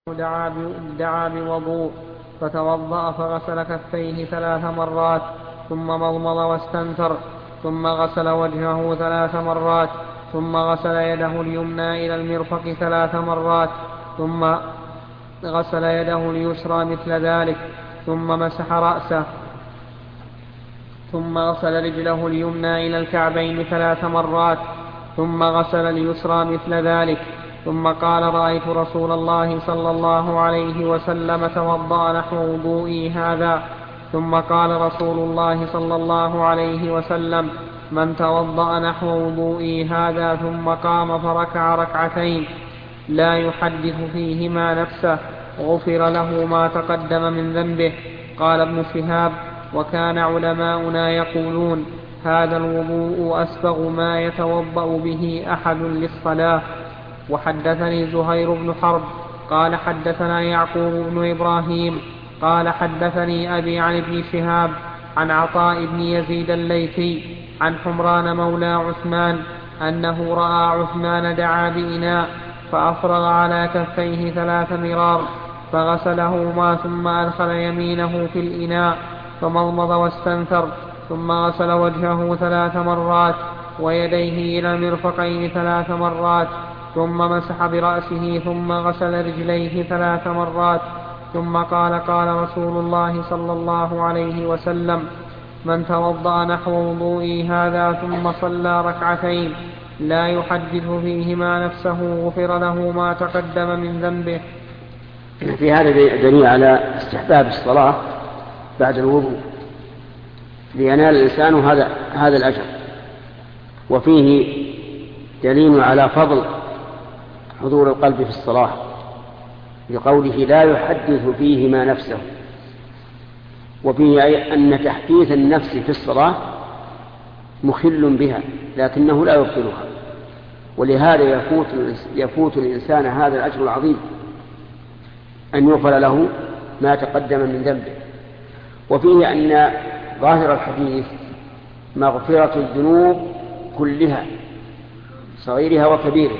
دعا بوضوء فتوضأ فغسل كفيه 3 مرات ثم مضمض واستنثر ثم غسل وجهه 3 مرات ثم غسل يده اليمنى إلى المرفق 3 مرات ثم غسل يده اليسرى مثل ذلك ثم مسح رأسه ثم غسل رجله اليمنى إلى الكعبين 3 مرات ثم غسل اليسرى مثل ذلك ثم قال رأيت رسول الله صلى الله عليه وسلم توضأ نحو وضوئي هذا. ثم قال رسول الله صلى الله عليه وسلم من توضأ نحو وضوئي هذا ثم قام فركع ركعتين لا يحدث فيهما نفسه غفر له ما تقدم من ذنبه. قال ابن شهاب وكان علماؤنا يقولون هذا الوضوء أسبغ ما يتوضأ به أحد للصلاة. وحدثني زهير بن حرب قال حدثنا يعقوب بن إبراهيم قال حدثني أبي عن ابن شهاب عن عطاء بن يزيد الليثي عن حمران مولى عثمان أنه رأى عثمان دعا بإناء فأفرغ على كفيه 3 مرار فغسلهما ثم أدخل يمينه في الإناء فمضمض واستنثر ثم غسل وجهه 3 مرات ويديه إلى المرفقين 3 مرات ثم مسح برأسه ثم غسل رجليه 3 مرات ثم قال رسول الله صلى الله عليه وسلم من توضأ نحو وضوئي هذا ثم صلى ركعتين لا يحدث فيهما نفسه غفر له ما تقدم من ذنبه. في هذا دليل على استحباب الصلاة بعد الوضوء لينال الإنسان هذا الأجر، وفيه دليل على فضل حضور القلب في الصلاة لقوله لا يحدث فيهما نفسه، وفيه أي أن تحديث النفس في الصلاة مخل بها لكنه لا يبطلها، ولهذا يفوت الإنسان هذا الأجر العظيم أن يغفر له ما تقدم من ذنبه. وفيه أن ظاهر الحديث مغفرة الذنوب كلها صغيرها وكبيرها،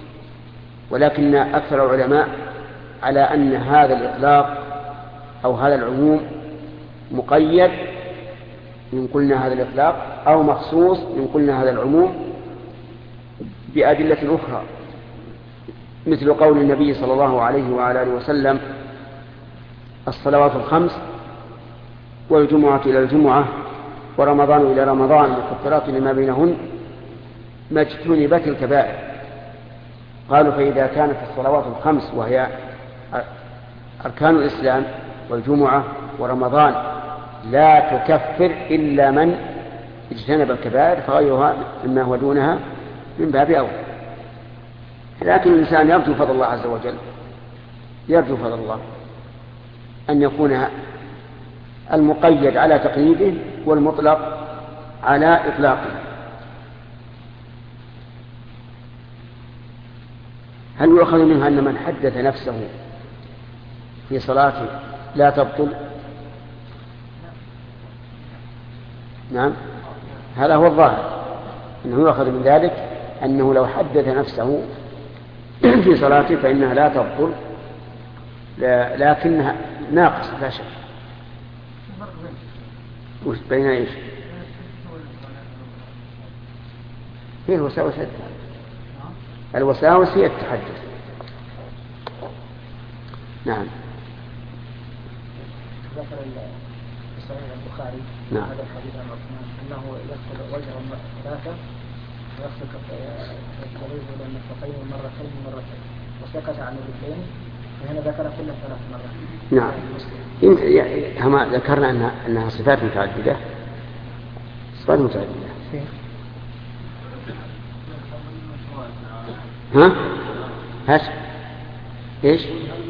ولكن أكثر العلماء على أن هذا الإطلاق أو هذا العموم مقيد إن قلنا هذا الإطلاق أو مخصوص إن قلنا هذا العموم بأدلة أخرى، مثل قول النبي صلى الله عليه وعلى آله وسلم الصلوات الخمس والجمعة إلى الجمعة ورمضان إلى رمضان مكفرات لما بينهن ما اجتنبت الكبائر. قالوا فإذا كانت الصلوات الخمس وهي أركان الإسلام والجمعة ورمضان لا تكفر إلا من اجتنب الكبائر فغيرها مما هو دونها من باب أولى. لكن الإنسان يرجو فضل الله عز وجل، يرجو فضل الله أن يكون المقيد على تقييده والمطلق على إطلاقه. هل يؤخذ منها أن من حدث نفسه في صلاته لا تبطل؟ نعم، هذا هو الظاهر، أنه يؤخذ من ذلك أنه لو حدث نفسه في صلاته فإنها لا تبطل لكنها ناقص لا شك. بين ايش؟ فيه وساوس الوساوس هي التحدث. نعم. ذكر في صحيح البخاري نعم. هذا الحديث عن عثمان انه يغسل وجهه 3 ويغسل كفيه الى المرفقين مرتين وسكت عن الرجلين، وهنا ذكر كل 3 مرات. نعم. كما ذكرنا أنها صفات متعددة. صفات متعددة. ها؟ هات. إيش؟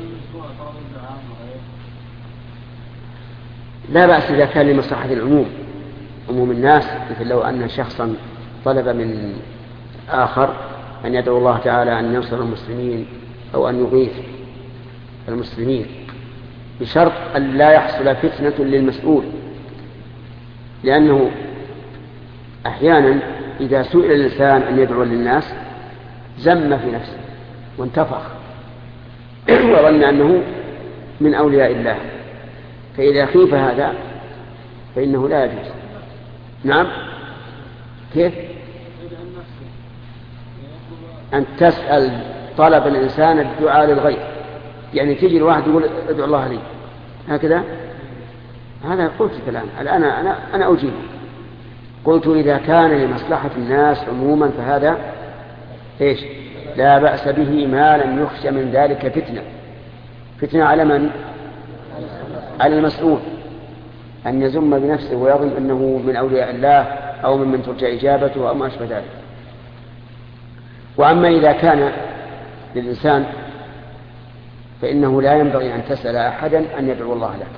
لا بأس إذا كان لمصلحة العموم، عموم الناس، مثل لو أن شخصا طلب من آخر أن يدعو الله تعالى أن ينصر المسلمين أو أن يغيث المسلمين بشرط أن لا يحصل فتنة للمسؤول، لأنه أحيانا إذا سئل الإنسان أن يدعو للناس زم في نفسه وانتفخ وظن أنه من أولياء الله، فإذا خيف هذا فإنه لا يجوز. نعم. كيف؟ أن تسأل طلب الإنسان الدعاء للغير، يعني تجي الواحد يقول ادعو الله لي هكذا، هذا قلت كلام الآن أنا أجيب. قلت إذا كان لمصلحة الناس عموما فهذا إيش؟ لا بأس به ما لم يخشى من ذلك فتنة على من؟ على المسؤول أن يزم بنفسه ويظن أنه من أولياء الله أو ممن ترجى إجابته أو ما أشبه ذلك. وأما إذا كان للإنسان فإنه لا ينبغي أن تسأل أحدا أن يدعو الله لك،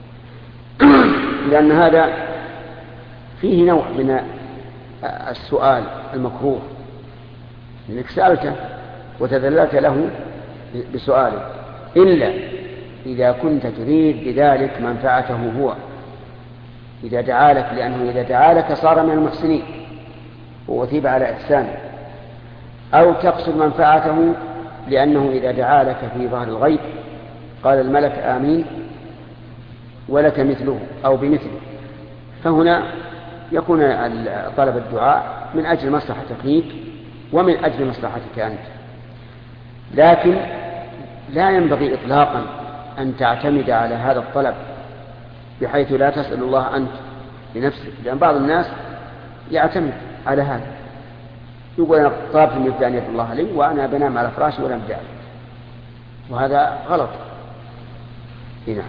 لأن هذا فيه نوع من السؤال المكروه، إنك سألته وتذللت له بسؤاله، إلا إذا كنت تريد بذلك منفعته هو، إذا دعا لك، لأنه إذا دعا لك صار من المحسنين وأثيب على إحسانه، أو تقصد منفعته لأنه إذا دعا لك في ظهر الغيب قال الملك آمين ولك مثله أو بمثله، فهنا يكون طلب الدعاء من أجل مصلحتك فيك ومن أجل مصلحتك أنت. لكن لا ينبغي إطلاقا أن تعتمد على هذا الطلب بحيث لا تسأل الله أنت لنفسك، لأن بعض الناس يعتمد على هذا، يقول أنا طلبت من أن يدعو الله لي وأنا بنام على فراشي ولم دعي، وهذا غلط. هنا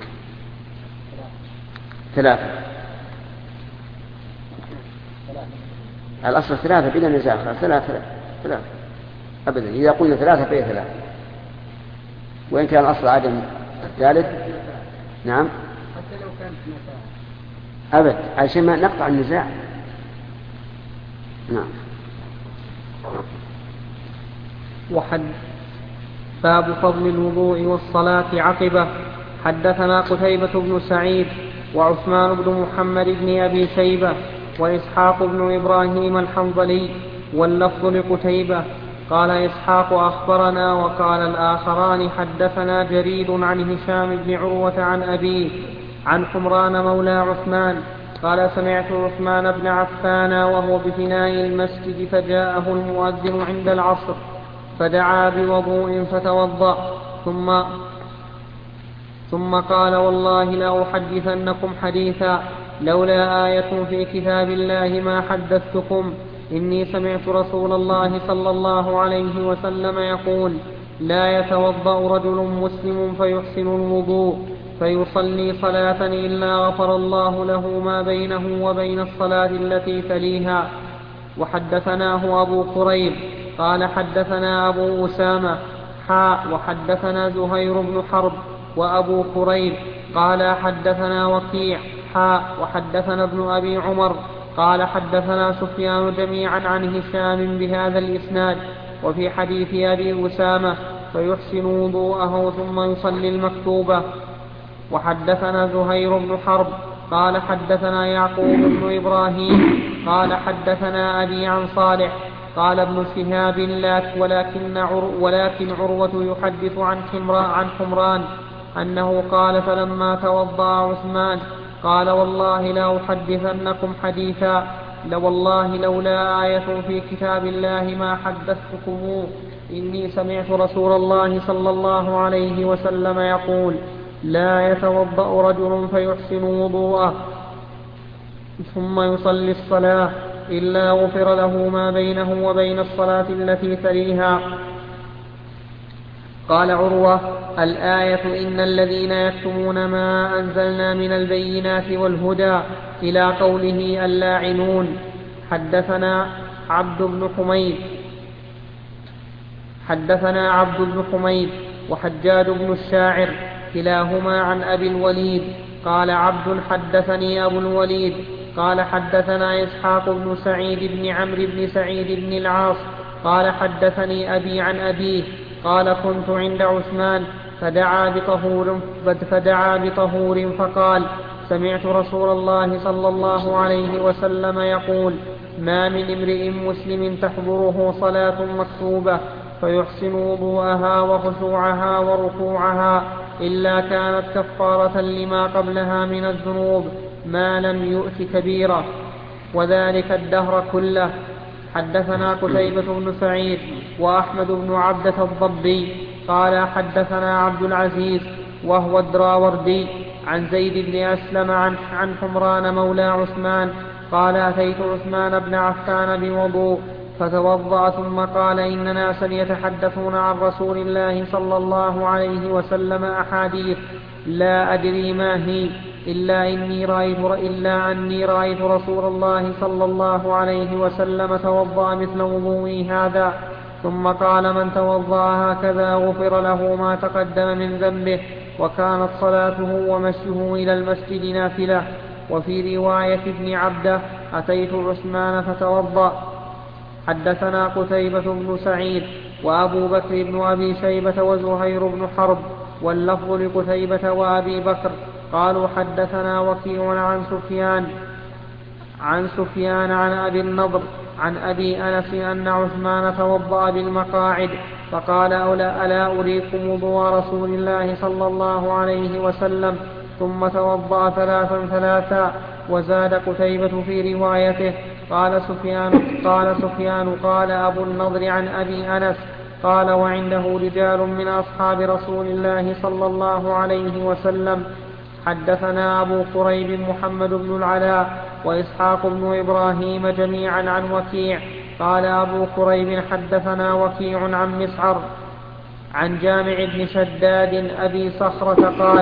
3 الأصل 3 بلا نزاع، 3 أبدا، إذا قلنا 3 فهي 3، وإن كان الأصل عدم الثالث. نعم حتى لو كان في نزاع أبد عشان ما نقطع النزاع. نعم. باب فضل الوضوء والصلاة عقبه. حدثنا قتيبة بن سعيد وعثمان بن محمد بن أبي شيبة وإسحاق بن إبراهيم الحنظلي، واللفظ لقتيبة. قال إسحاق أخبرنا، وقال الآخران حدثنا جرير عن هشام بن عروة عن أبيه عن حمران مولى عثمان قال سمعت عثمان بن عفان وهو بفناء المسجد فجاءه المؤذن عند العصر فدعا بوضوء فتوضأ ثم قال والله لأحدثنكم حديثا لولا آية في كتاب الله ما حدثتكم. إني سمعت رسول الله صلى الله عليه وسلم يقول لا يتوضأ رجل مسلم فيحسن الوضوء فيصلي صلاة إلا غفر الله له ما بينه وبين الصلاة التي تليها. وحدثناه أبو كريب قال حدثنا أبو أسامة وحدثنا زهير بن حرب وأبو كريب قال حدثنا وكيع وحدثنا ابن أبي عمر قال حدثنا سفيان جميعا عن هشام بهذا الإسناد. وفي حديث أبي أسامة فيحسن وضوءه ثم يصلي المكتوبة. وحدثنا زهير بن حرب قال حدثنا يعقوب بن إبراهيم قال حدثنا أبي عن صالح قال ابن شهاب ولكن عروة يحدث عن حمران أنه قال فلما توضأ عثمان قال والله لا أحدثنكم حديثا والله لولا آية في كتاب الله ما حدثتكم. إني سمعت رسول الله صلى الله عليه وسلم يقول لا يتوضأ رجل فيحسن وضوءه ثم يصلي الصلاة إلا غفر له ما بينه وبين الصلاة التي تليها. قال عروة الآية إن الذين يكتمون ما أنزلنا من البينات والهدى إلى قوله اللاعنون. حدثنا عبد بن حميد وحجاج بن الشاعر كلاهما عن أبي الوليد قال عبد حدثني أبو الوليد قال حدثنا إسحاق بن سعيد بن عمرو بن سعيد بن العاص قال حدثني أبي عن أبيه قال كنت عند عثمان فدعا بطهور فقال سمعت رسول الله صلى الله عليه وسلم يقول ما من امرئ مسلم تحضره صلاة مكتوبة فيحسن وضوءها وخشوعها وركوعها إلا كانت كفارة لما قبلها من الذنوب ما لم يؤت كبيرة، وذلك الدهر كله. حدثنا قتيبة بن سعيد وأحمد بن عبدة الضبي قال حدثنا عبد العزيز وهو الدراوردي عن زيد بن أسلم عن حمران مولى عثمان قال أتيت عثمان بن عفان بوضوء فتوضأ ثم قال إن ناسا يتحدثون عن رسول الله صلى الله عليه وسلم أحاديث لا أدري ما هي إلا أني رأيت رسول الله صلى الله عليه وسلم توضأ مثل وضوئي هذا، ثم قال من توضأ هكذا غفر له ما تقدم من ذنبه، وكانت صلاته ومشيه إلى المسجد نافلة. وفي رواية ابن عبده أتيت عثمان فتوضأ. حدثنا قتيبة بن سعيد وأبو بكر بن أبي شيبة وزهير بن حرب واللفظ لقتيبة وأبي بكر قالوا حدثنا وكيع عن سفيان عن أبي النضر عن أبي أنس أن عثمان توضأ بالمقاعد فقال ألا أريكم وضوء رسول الله صلى الله عليه وسلم، ثم توضأ ثلاثا. وزاد قتيبة في روايته قال سفيان قال أبو النضر عن أبي أنس قال وعنده رجال من أصحاب رسول الله صلى الله عليه وسلم. حدثنا أبو قريب محمد بن العلاء وإسحاق بن إبراهيم جميعا عن وكيع قال أبو قريب حدثنا وكيع عن مسعر عن جامع بن شداد أبي صخرة قال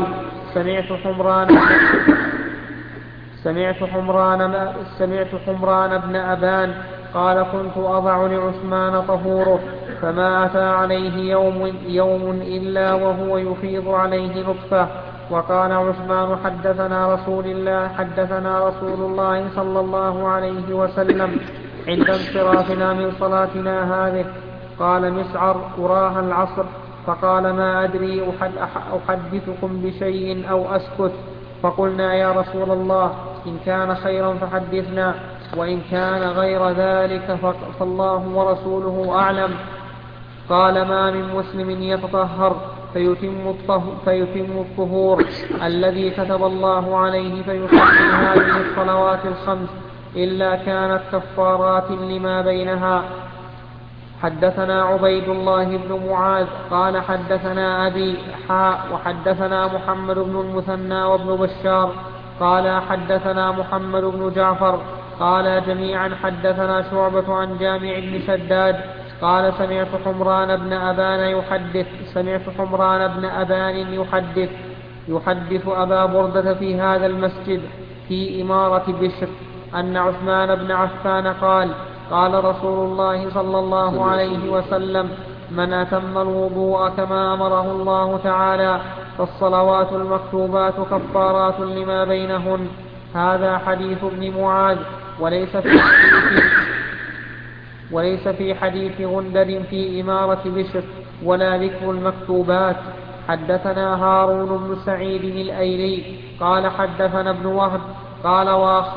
سمعت حمران بن أبان قال كنت أضع لعثمان طهوره فما أتى عليه يوم إلا وهو يفيض عليه نطفة. وقال عثمان حدثنا رسول الله صلى الله عليه وسلم عند انصرافنا من صلاتنا هذه. قال مسعر أراها العصر. فقال ما أدري أحدثكم بشيء أو أسكت. فقلنا يا رسول الله إن كان خيرا فحدثنا وإن كان غير ذلك فالله ورسوله أعلم. قال ما من مسلم يتطهر فيتم الطهور الذي كتب الله عليه فيصلي هذه الصلوات الخمس إلا كانت كفارات لما بينها. حدثنا عبيد الله بن معاذ قال حدثنا أبي وحدثنا محمد بن المثنى وابن بشار قال حدثنا محمد بن جعفر قال جميعا حدثنا شعبة عن جامع بن شداد قال سمعت حمران بن أبان يحدث أبا بردة في هذا المسجد في إمارة بشر أن عثمان بن عفان قال رسول الله صلى الله عليه وسلم من أتم الوضوء كما أمره الله تعالى فالصلوات المكتوبات كفارات لما بينهن. هذا حديث ابن معاذ وليس في حديث غندر في إمارة بشر ولا ذكر المكتوبات. حدثنا هارون بن سعيد الأيلي قال حدثنا ابن وهب قال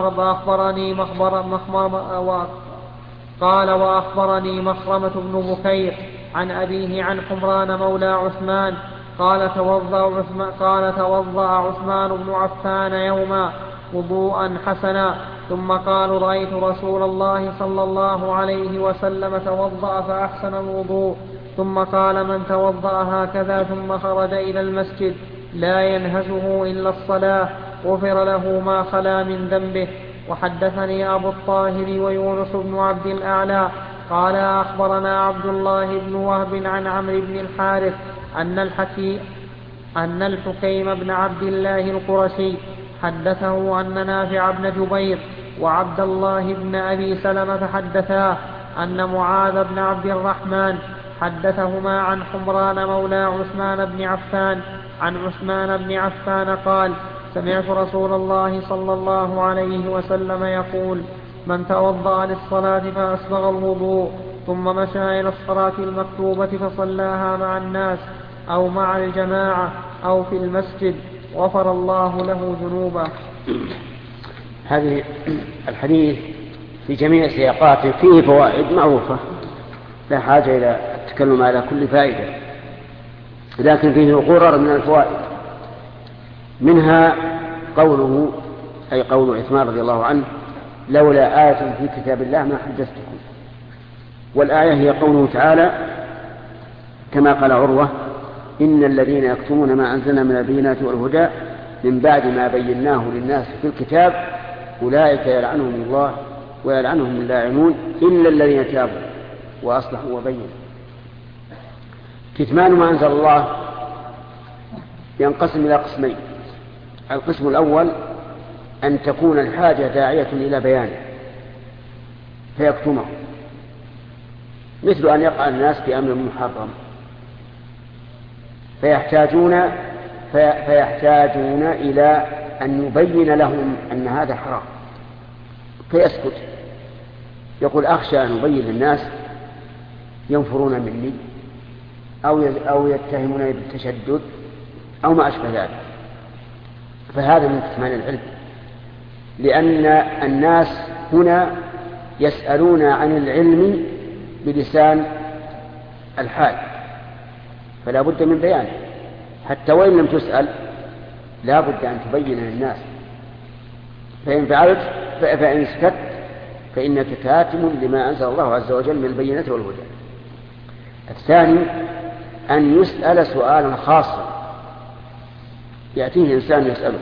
وأخبرني مخرمة بن بكير عن أبيه عن حمران مولى عثمان قال توضأ عثمان بن عفان يوما وضوءا حسنا ثم قال رأيت رسول الله صلى الله عليه وسلم توضأ فأحسن الوضوء ثم قال من توضأ هكذا ثم خرج إلى المسجد لا ينهزه إلا الصلاة غفر له ما خلا من ذنبه. وحدثني أبو الطاهر ويونس بن عبد الأعلى قال أخبرنا عبد الله بن وهب عن عمرو بن الحارث أن الحكيم بن عبد الله القرشي حدثه أن نافع بن جبير وعبد الله بن أبي سلمة حدثاه أن معاذ بن عبد الرحمن حدثهما عن حمران مولى عثمان بن عفان عن عثمان بن عفان قال سمعت رسول الله صلى الله عليه وسلم يقول من توضأ للصلاة فأسبغ الوضوء ثم مشى إلى الصلاة المكتوبة فصلاها مع الناس أو مع الجماعة أو في المسجد غفر الله له ذنوبه. هذه الحديث في جميع سياقاته فيه فوائد معروفة لا حاجة إلى التكلم على كل فائدة، لكن فيه غرر من الفوائد. منها قوله أي قول عثمان رضي الله عنه: لولا آية في كتاب الله ما حدثتكم. والآية هي قوله تعالى كما قال عروة: إن الذين يكتمون ما أنزلنا من البينات والهدى من بعد ما بيناه للناس في الكتاب أولئك يلعنهم الله ويلعنهم اللاعنون إلا الذين تابوا وأصلحوا وبينوا. كتمان ما أنزل الله ينقسم إلى قسمين: القسم الأول أن تكون الحاجة داعية إلى بيانه فيكتمه، مثل أن يقع الناس في أمر محرم فيحتاجون إلى أن يبين لهم أن هذا حرام فيسكت، يقول: أخشى أن أبين للناس ينفرون مني أو يتهمونني بالتشدد أو ما أشبه ذلك. فهذا من كتمان العلم، لأن الناس هنا يسألون عن العلم بلسان الحال، فلا بد من بيانه، حتى وإن لم تسأل لا بد أن تبين للناس. فإن فعلت فإن سكت فإنك كاتم لما أنزل الله عز وجل من البينة والهدى. الثاني أن يسأل سؤالا خاصا، يأتيه إنسان يسأله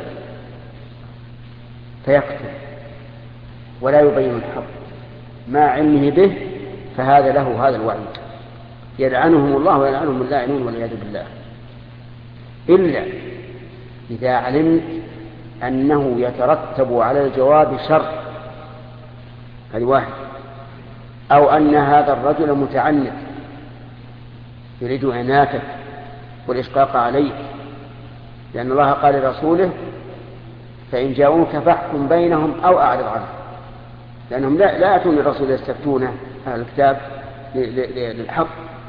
فيكتم ولا يبين الحق مع علمه به، فهذا له هذا الوعيد: يلعنهم الله ويلعنهم اللاعنون والعياذ بالله. إلا إذا علمت أنه يترتب على الجواب شر، هذه واحد، أو أن هذا الرجل متعنت يريد عناتك والإشقاق عليك، لأن الله قال لرسوله: فإن جاءوك فاحكم بينهم أو أعرض عنهم، لأنهم لا يأتون للرسول يستفتونه أهل الكتاب للحق.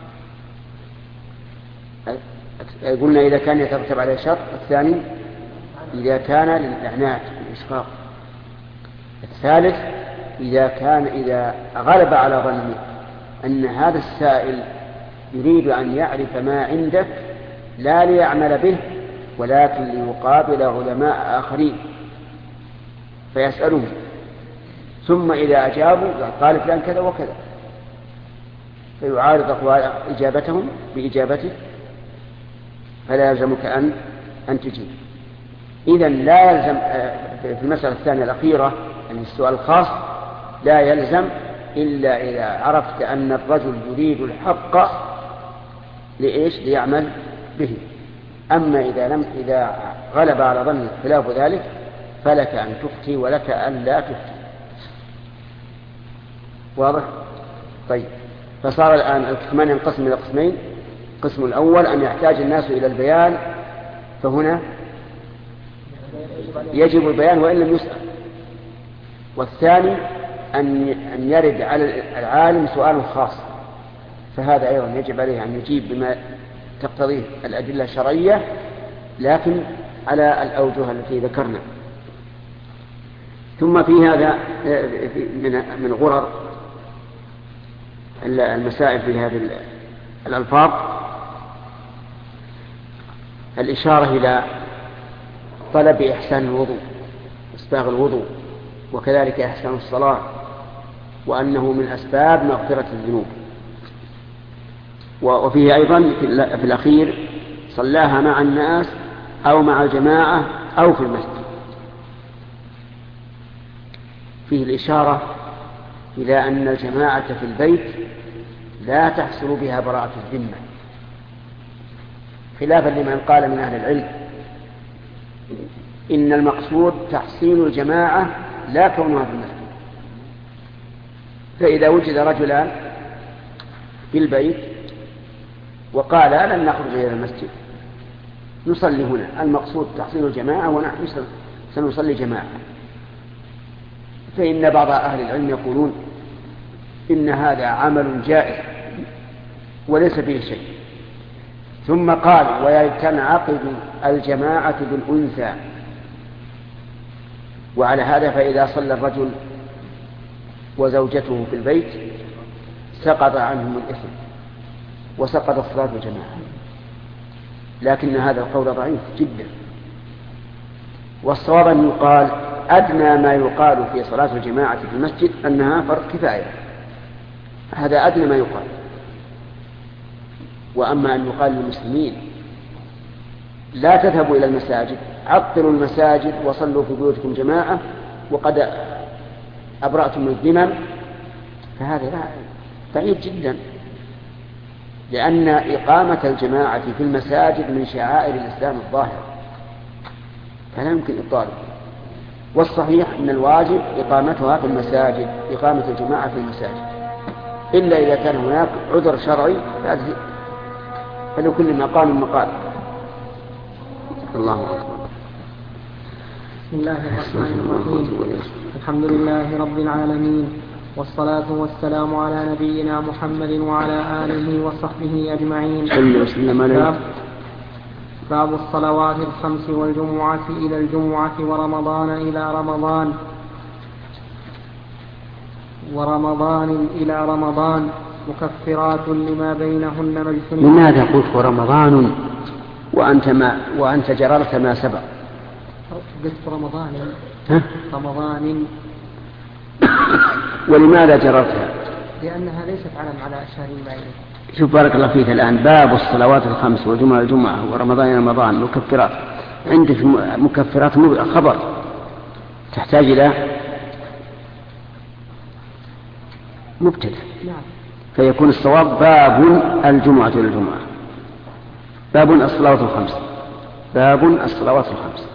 قلنا إذا كان يترتب عليه شر. الثاني إذا كان للإعنات والإشقاق. الثالث إذا غلب على ظنه أن هذا السائل يريد أن يعرف ما عندك لا ليعمل به ولكن ليقابل علماء آخرين فيسألهم، ثم إذا أجابوا قال فلان كذا وكذا، فيعارض أقوال إجابتهم بإجابته، فلا يلزمك أن تجيب. إذن لا يلزم في المسألة الثانية الأخيرة يعني السؤال الخاص لا يلزم إلا إذا عرفت أن الرجل يريد الحق لإيش؟ ليعمل به. أما إذا غلب على ظن خلاف ذلك فلك أن تفتي ولك أن لا تفتي. واضح؟ طيب، فصار الآن الكتمان ينقسم إلى قسمين: القسم الأول أن يحتاج الناس إلى البيان، فهنا يجب البيان وإن لم يسأل. والثاني أن يرد على العالم سؤال خاص، فهذا أيضا يجب عليه أن يجيب بما تقتضيه الأدلة الشرعية لكن على الأوجه التي ذكرنا. ثم في هذا من غرر المسائل في هذه الألفاظ الإشارة إلى طلب إحسان الوضوء، إسباغ الوضوء، وكذلك إحسان الصلاة، وأنه من أسباب مغفرة الذنوب. وفيه أيضا في الأخير صلاها مع الناس أو مع الجماعة أو في المسجد، فيه الإشارة إلى أن الجماعة في البيت لا تحصل بها براءة الذمة، خلافا لمن قال من أهل العلم إن المقصود تحصيل الجماعة لا كونها في المسجد. فإذا وجد رجلان في البيت وقال لن نخرج إلى المسجد نصلي هنا، المقصود تحصيل الجماعة ونحن سنصلي جماعة، فإن بعض أهل العلم يقولون إن هذا عمل جائز وليس فيه شيء. ثم قال ويتنعقد الجماعة بالأنثى، وعلى هذا فإذا صلى الرجل وزوجته في البيت سقط عنهم الإثم، وسقطت صلاة الجماعة، لكن هذا القول ضعيف جدا. والصواب أن يقال أدنى ما يقال في صلاة الجماعة في المسجد أنها فرض كفاية، هذا أدنى ما يقال. وأما أن يقال للمسلمين لا تذهبوا إلى المساجد، عطلوا المساجد وصلوا في بيوتكم جماعة وقد أبرأتم الذمم، فهذا بعيد جدا، لأن إقامة الجماعة في المساجد من شعائر الإسلام الظاهرة، فلا يمكن إبطاله. والصحيح أن الواجب إقامتها في المساجد، إقامة الجماعة في المساجد، إلا إذا كان هناك عذر شرعي فلكل مقام مقال. الله أكبر. بسم الله الرحمن الرحيم. الحمد لله رب العالمين، والصلاة والسلام على نبينا محمد وعلى آله وصحبه أجمعين. باب الصلوات الخمس والجمعة إلى الجمعة ورمضان إلى رمضان مكفرات لما بينهن مجتنبات. لماذا قلت ورمضان وأنت جررت ما سبق؟ قلت رمضان. ولماذا جررتها؟ لأنها ليست على أشهر بعيدة. شوف بارك الله فيك، الآن باب الصلوات الخمس والجمعة الجمعة ورمضان إلى رمضان مكفرات، عندك مكفرات خبر تحتاج إلى مبتدأ، فيكون الصواب باب الجمعة إلى الجمعة، باب الصلوات الخمس، باب الصلوات الخمس.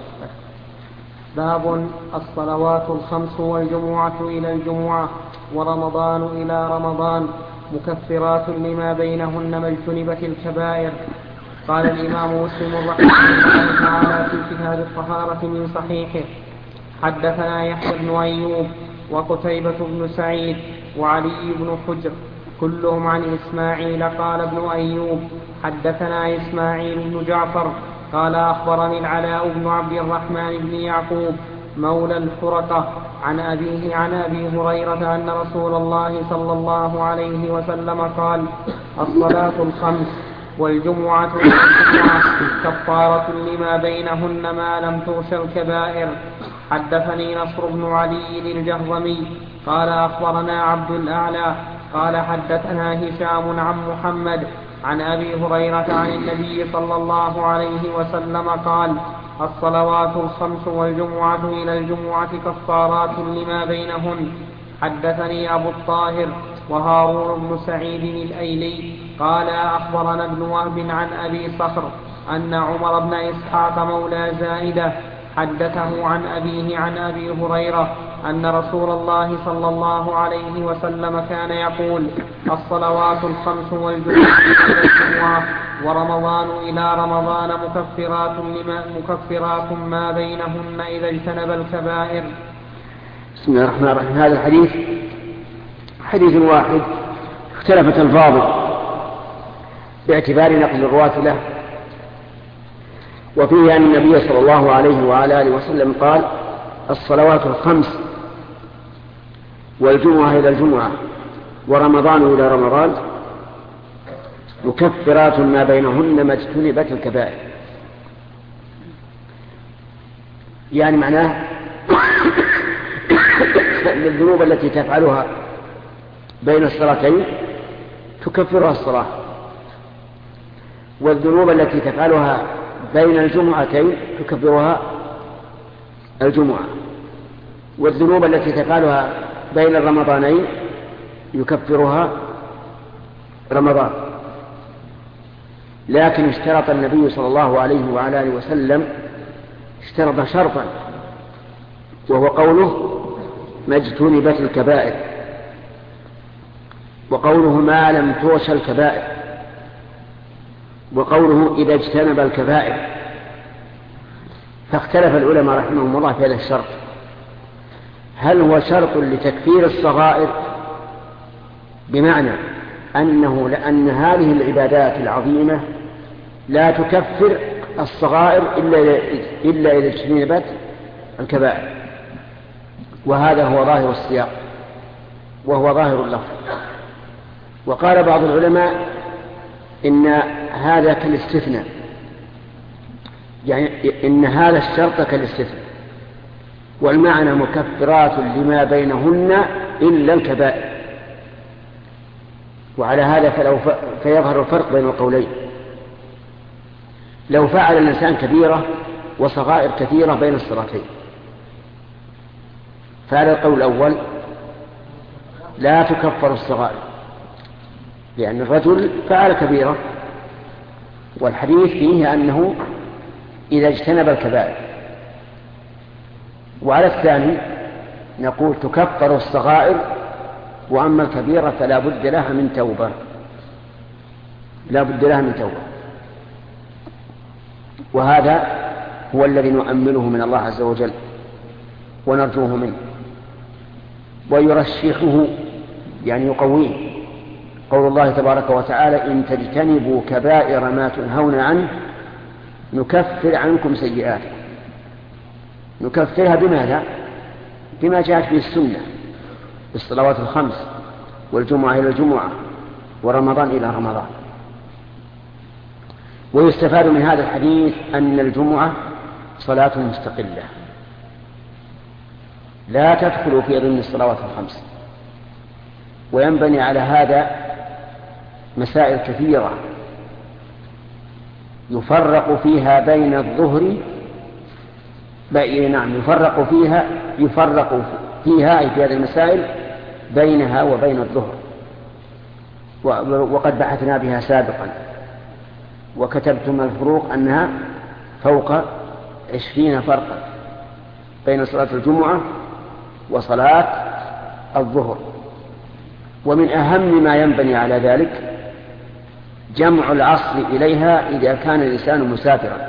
باب الصلوات الخمس والجمعة إلى الجمعة ورمضان إلى رمضان مكفرات لما بينهن ما اجتنبت الكبائر. قال الإمام مسلم رحمه الله تعالى في كتاب الطهارة من صحيحه: حدثنا يحيى بن أيوب وقتيبة بن سعيد وعلي بن حجر كلهم عن إسماعيل. قال ابن أيوب: حدثنا إسماعيل بن جعفر قال أخبرني العلاء بن عبد الرحمن بن يعقوب مولى الفرقة عن أبيه عن أبي هريرة أن رسول الله صلى الله عليه وسلم قال: الصلاة الخمس والجمعة والجمعة كفارة لما بينهن ما لم تغش الكبائر. حدثني نصر بن علي الجهضمي قال أخبرنا عبد الأعلى قال حدثنا هشام عن محمد عن أبي هريرة عن النبي صلى الله عليه وسلم قال: الصلوات الخمس والجمعة إلى الجمعة كفارات لما بينهن. حدثني أبو الطاهر وهارون بن سعيد الأيلي قال أخبرنا ابن وهب عن أبي صخر أن عمر بن إسحاق مولى زائدة حدثه عن أبيه عن أبي هريرة أن رسول الله صلى الله عليه وسلم كان يقول: الصلوات الخمس والجمعة إلى الجمعة ورمضان إلى رمضان مكفرات ما بينهن إذا اجتنب الكبائر. بسم الله الرحمن الرحيم. هذا الحديث حديث واحد اختلفت الفاظه باعتبار نقل الرواة له، وفيه أن النبي صلى الله عليه وعلى آله وسلم قال: الصلوات الخمس والجمعة إلى الجمعة ورمضان إلى رمضان مكفرات ما بينهن ما اجتنبت الكبائر. يعني معناه أن الذنوب التي تفعلها بين الصلاتين تكفرها الصلاة، والذنوب التي تفعلها بين الجمعتين تكفرها الجمعة، والذنوب التي تفعلها بين الرمضانين يكفرها رمضان. لكن اشترط النبي صلى الله عليه وعلى آله وسلم اشترط شرطا، وهو قوله: ما اجتنبت الكبائر، وقوله: ما لم توش الكبائر، وقوله: إذا اجتنب الكبائر. فاختلف العلماء رحمهم الله في هذا الشرط، هل هو شرط لتكفير الصغائر، بمعنى أن هذه العبادات العظيمة لا تكفر الصغائر إلا إذا اجتنبت الكبائر، وهذا هو ظاهر السياق وهو ظاهر اللفظ. وقال بعض العلماء إن هذا كالاستثناء، يعني إن هذا الشرط كالاستثناء، والمعنى مكفرات لما بينهن إلا الكبائر. وعلى هذا فيظهر الفرق بين القولين. لو فعل الإنسان كبيرة وصغائر كثيرة بين الصلاتين، فهذا القول الأول لا تكفر الصغائر، لأن الرجل فعل كبيرة، والحديث فيه أنه إذا اجتنب الكبائر. وعلى الثاني نقول تكفر الصغائر، وأما الكبيرة فلا بد لها من توبة، لا بد لها من توبة. وهذا هو الذي نؤمله من الله عز وجل ونرجوه منه، ويرشحه يعني يقويه. قول الله تبارك وتعالى: إن تجتنبوا كبائر ما تنهون عنه نكفر عنكم سيئاتكم. نكفرها بماذا؟ بما جاءت به السنة، بالصلوات الخمس، والجمعة إلى الجمعة، ورمضان إلى رمضان. ويستفاد من هذا الحديث أن الجمعة صلاة مستقلة لا تدخل في ضمن الصلوات الخمس. وينبني على هذا مسائل كثيرة يفرق فيها بين الظهر، يفرق فيها أي في هذه المسائل بينها وبين الظهر، وقد بحثنا بها سابقا، وكتبتم الفروق أنها فوق 20 فرقا بين صلاة الجمعة وصلاة الظهر. ومن أهم ما ينبني على ذلك جمع العصر إليها إذا كان الإنسان مسافرا.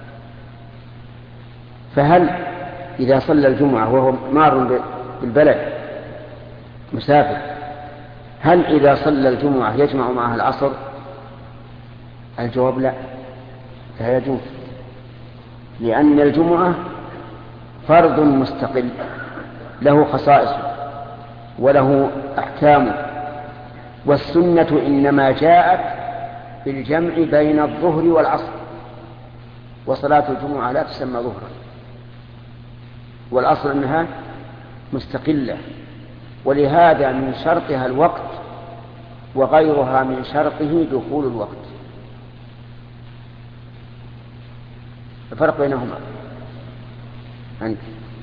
فهل إذا صلى الجمعة وهو مار بالبلد مسافر، هل إذا صلى الجمعة يجمع معها العصر؟ الجواب لا يجوز، لأن الجمعة فرض مستقل له خصائصه وله أحكامه، والسنة إنما جاءت بالجمع بين الظهر والعصر، وصلاة الجمعة لا تسمى ظهرا، والأصل أنها مستقلة، ولهذا من شرطها الوقت، وغيرها من شرطه دخول الوقت. الفرق بينهما أنت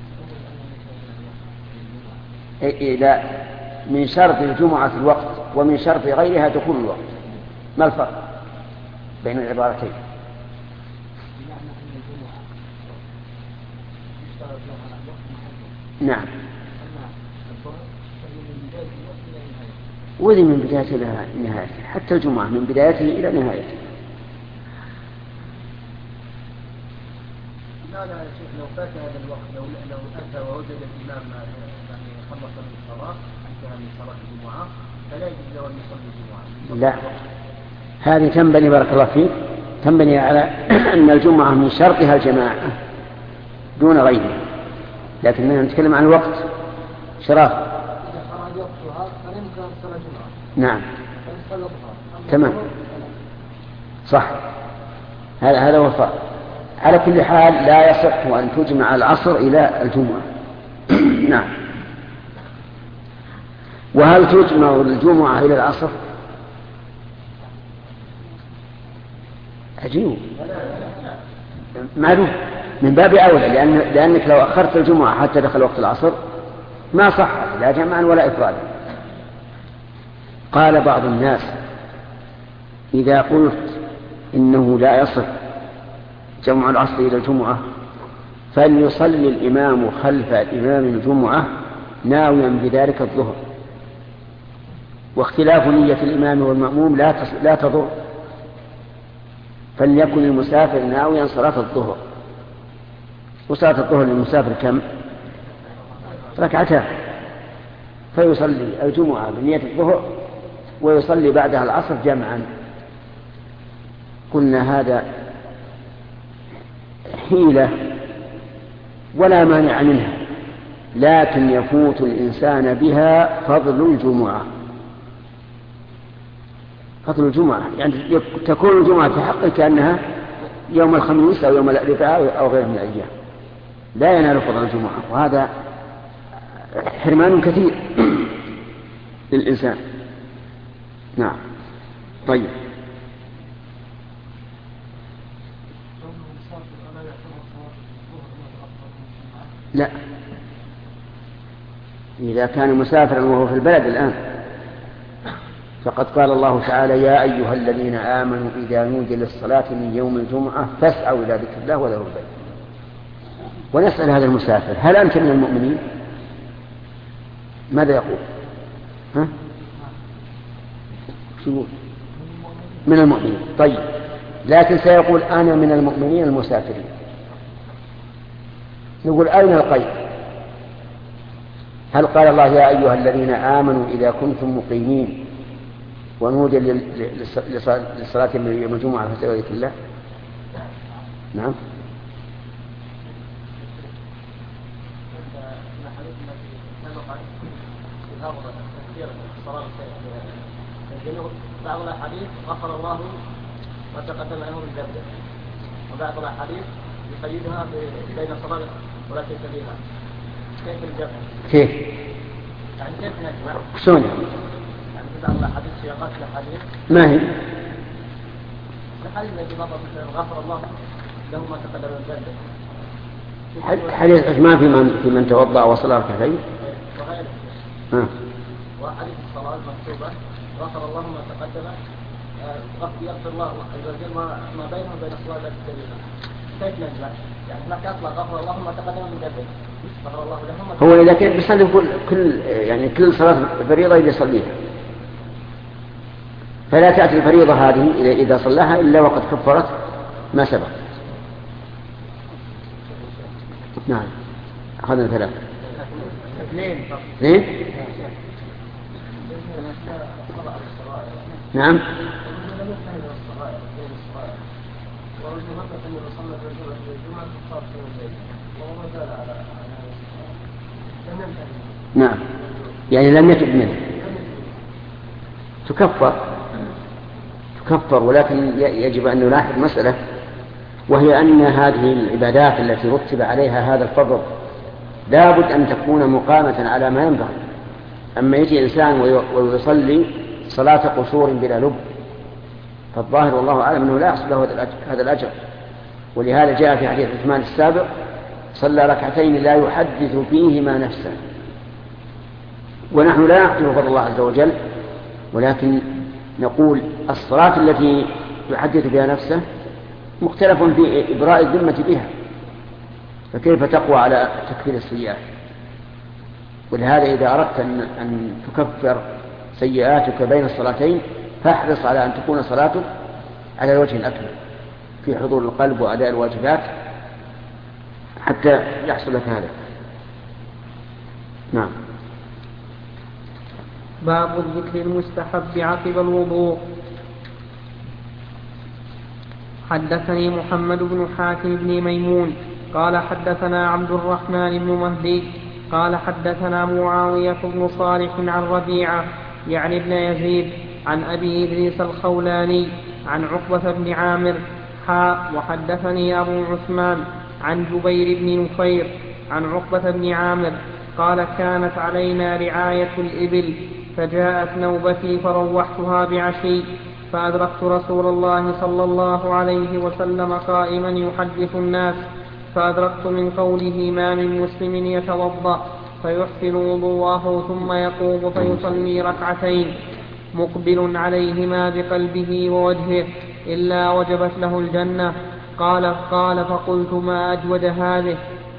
إذا من شرط الجمعة الوقت ومن شرط غيرها دخول الوقت، ما الفرق بين العبارتين؟ نعم، وذي من بدايته إلى نهايته، حتى الجمعة من بدايته إلى نهايته. لا يا شيخ، لو فات هذا الوقت، لو أتى ووجد الإمام يعني خلص من الصلاة، انتهى من صلاة الجمعة، فلا يجوز له أن يصلي الجمعة. لا، هذه تنبني بارك الله فيك، تنبني على أن الجمعة من شرطها الجماعة دون غيرها، لكننا نتكلم عن الوقت شراف. إذا خرج وقتها فلا يمكن أن تصلي الجمعة. نعم تمام صح، هذا هو الفرق. على كل حال لا يصح أن تجمع العصر إلى الجمعة. نعم. وهل تجمع الجمعة إلى العصر؟ عجيب، معلوم من باب أولى، لأنك لو أخرت الجمعة حتى دخل وقت العصر ما صح لا جمعا ولا إفرادا. قال بعض الناس: إذا قلت إنه لا يصح جمع العصر إلى الجمعة فليصلي الإمام خلف الإمام الجمعة ناويا بذلك الظهر، واختلاف نية الإمام والمأموم لا تضر، فليكن المسافر ناويا صلاة الظهر. وصلاة الظهر للمسافر كم؟ ركعتان، فيصلي الجمعة بنية الظهر ويصلي بعدها العصر جمعا. قلنا هذا حيلة ولا مانع منها، لكن يفوت الإنسان بها فضل الجمعة. فضل الجمعة يعني تكون الجمعة في حقه كأنها يوم الخميس أو يوم الأربعاء أو غيره من الأيام، لا ينال فضل الجمعة، وهذا حرمان كثير للإنسان. نعم. طيب. لا، إذا كان مسافرا وهو في البلد الآن فقد قال الله تعالى: يا أيها الذين آمنوا إذا نودي للصلاة من يوم الجمعة فاسعوا إلى ذكر الله وذروا البيع. ونسأل هذا المسافر: هل أنت من المؤمنين؟ ماذا يقول؟ ها؟ شو يقول؟ من المؤمنين. طيب، لكن سيقول: أنا من المؤمنين المسافرين. نقول: أين القيد؟ هل قال الله: يا أيها الذين آمنوا إذا كنتم مقيمين ونودي للصلاة من يوم الجمعة فاسعوا إلى ذكر الله؟ نعم. بعض الأحاديث غفر الله ما تقدم له من ذنبه، وبعض الأحاديث يقيدها بين صلاة ولا تنتبهها. كيف الجمع؟ كيف؟ يعني كيف نجمع؟ شلون؟ يعني في بعض الأحاديث سياقات الأحاديث. ما هي؟ الحديث الذي مضى غفر الله له ما تقدم من ذنبه. حديث عثمان في من توضأ وصلى ركعتين. وغيره. وحديث الصلاة المكتوبة غفر الله ما تقدم، يغفر الله عز وجل ما بينه وبين الصلاة التي تليها. كيف نجمع؟ يعني هناك أطلق غفر الله ما تقدم من ذنبه، غفر الله له. هو إذا كان بيصلي كل صلاة فريضة يصليها، فلا تأتي الفريضة هذه إذا صلاها إلا وقد كفرت ما سبق. نعم. أخذنا ثلاثة. اثنين. نعم. نعم، يعني لم يتب منه تكفر، ولكن يجب أن نلاحظ مسألة، وهي أن هذه العبادات التي رتب عليها هذا الفضل لا بد أن تكون مقامة على ما ينبغي. أما يجي إنسان ويصلي صلاة قصور بلا لب، فالظاهر والله أعلم أنه لا يحصل له هذا الأجر. ولهذا جاء في حديث عثمان السابق: صلى ركعتين لا يحدث فيهما نفسه. ونحن لا نعطيه فضل الله عز وجل، ولكن نقول الصلاة التي يحدث بها نفسه مختلف في إبراء الذمة بها، فكيف تقوى على تكفير السيئات؟ ولهذا إذا أردت أن تكفر سيئاتك بين الصلاتين فاحرص على أن تكون صلاتك على الوجه الأكمل في حضور القلب وأداء الواجبات حتى يحصل لك هذا. نعم. باب الذكر المستحب عقب الوضوء. حدثني محمد بن حاتم بن ميمون قال حدثنا عبد الرحمن بن مهدي قال حدثنا معاوية بن صالح عن ربيعة يعني ابن يزيد عن أبي إدريس الخولاني عن عقبة بن عامر وحدثني أبو عثمان عن جبير بن نفير عن عقبة بن عامر قال: كانت علينا رعاية الإبل فجاءت نوبتي فروحتها بعشي فأدركت رسول الله صلى الله عليه وسلم قائما يحدث الناس، فأدركت من قوله: ما من مسلم يتوضأ فيحسن وضوءه ثم يقوم فيصلي ركعتين مقبل عليهما بقلبه ووجهه إلا وجبت له الجنة. قال فقلت: ما أجود هذه؟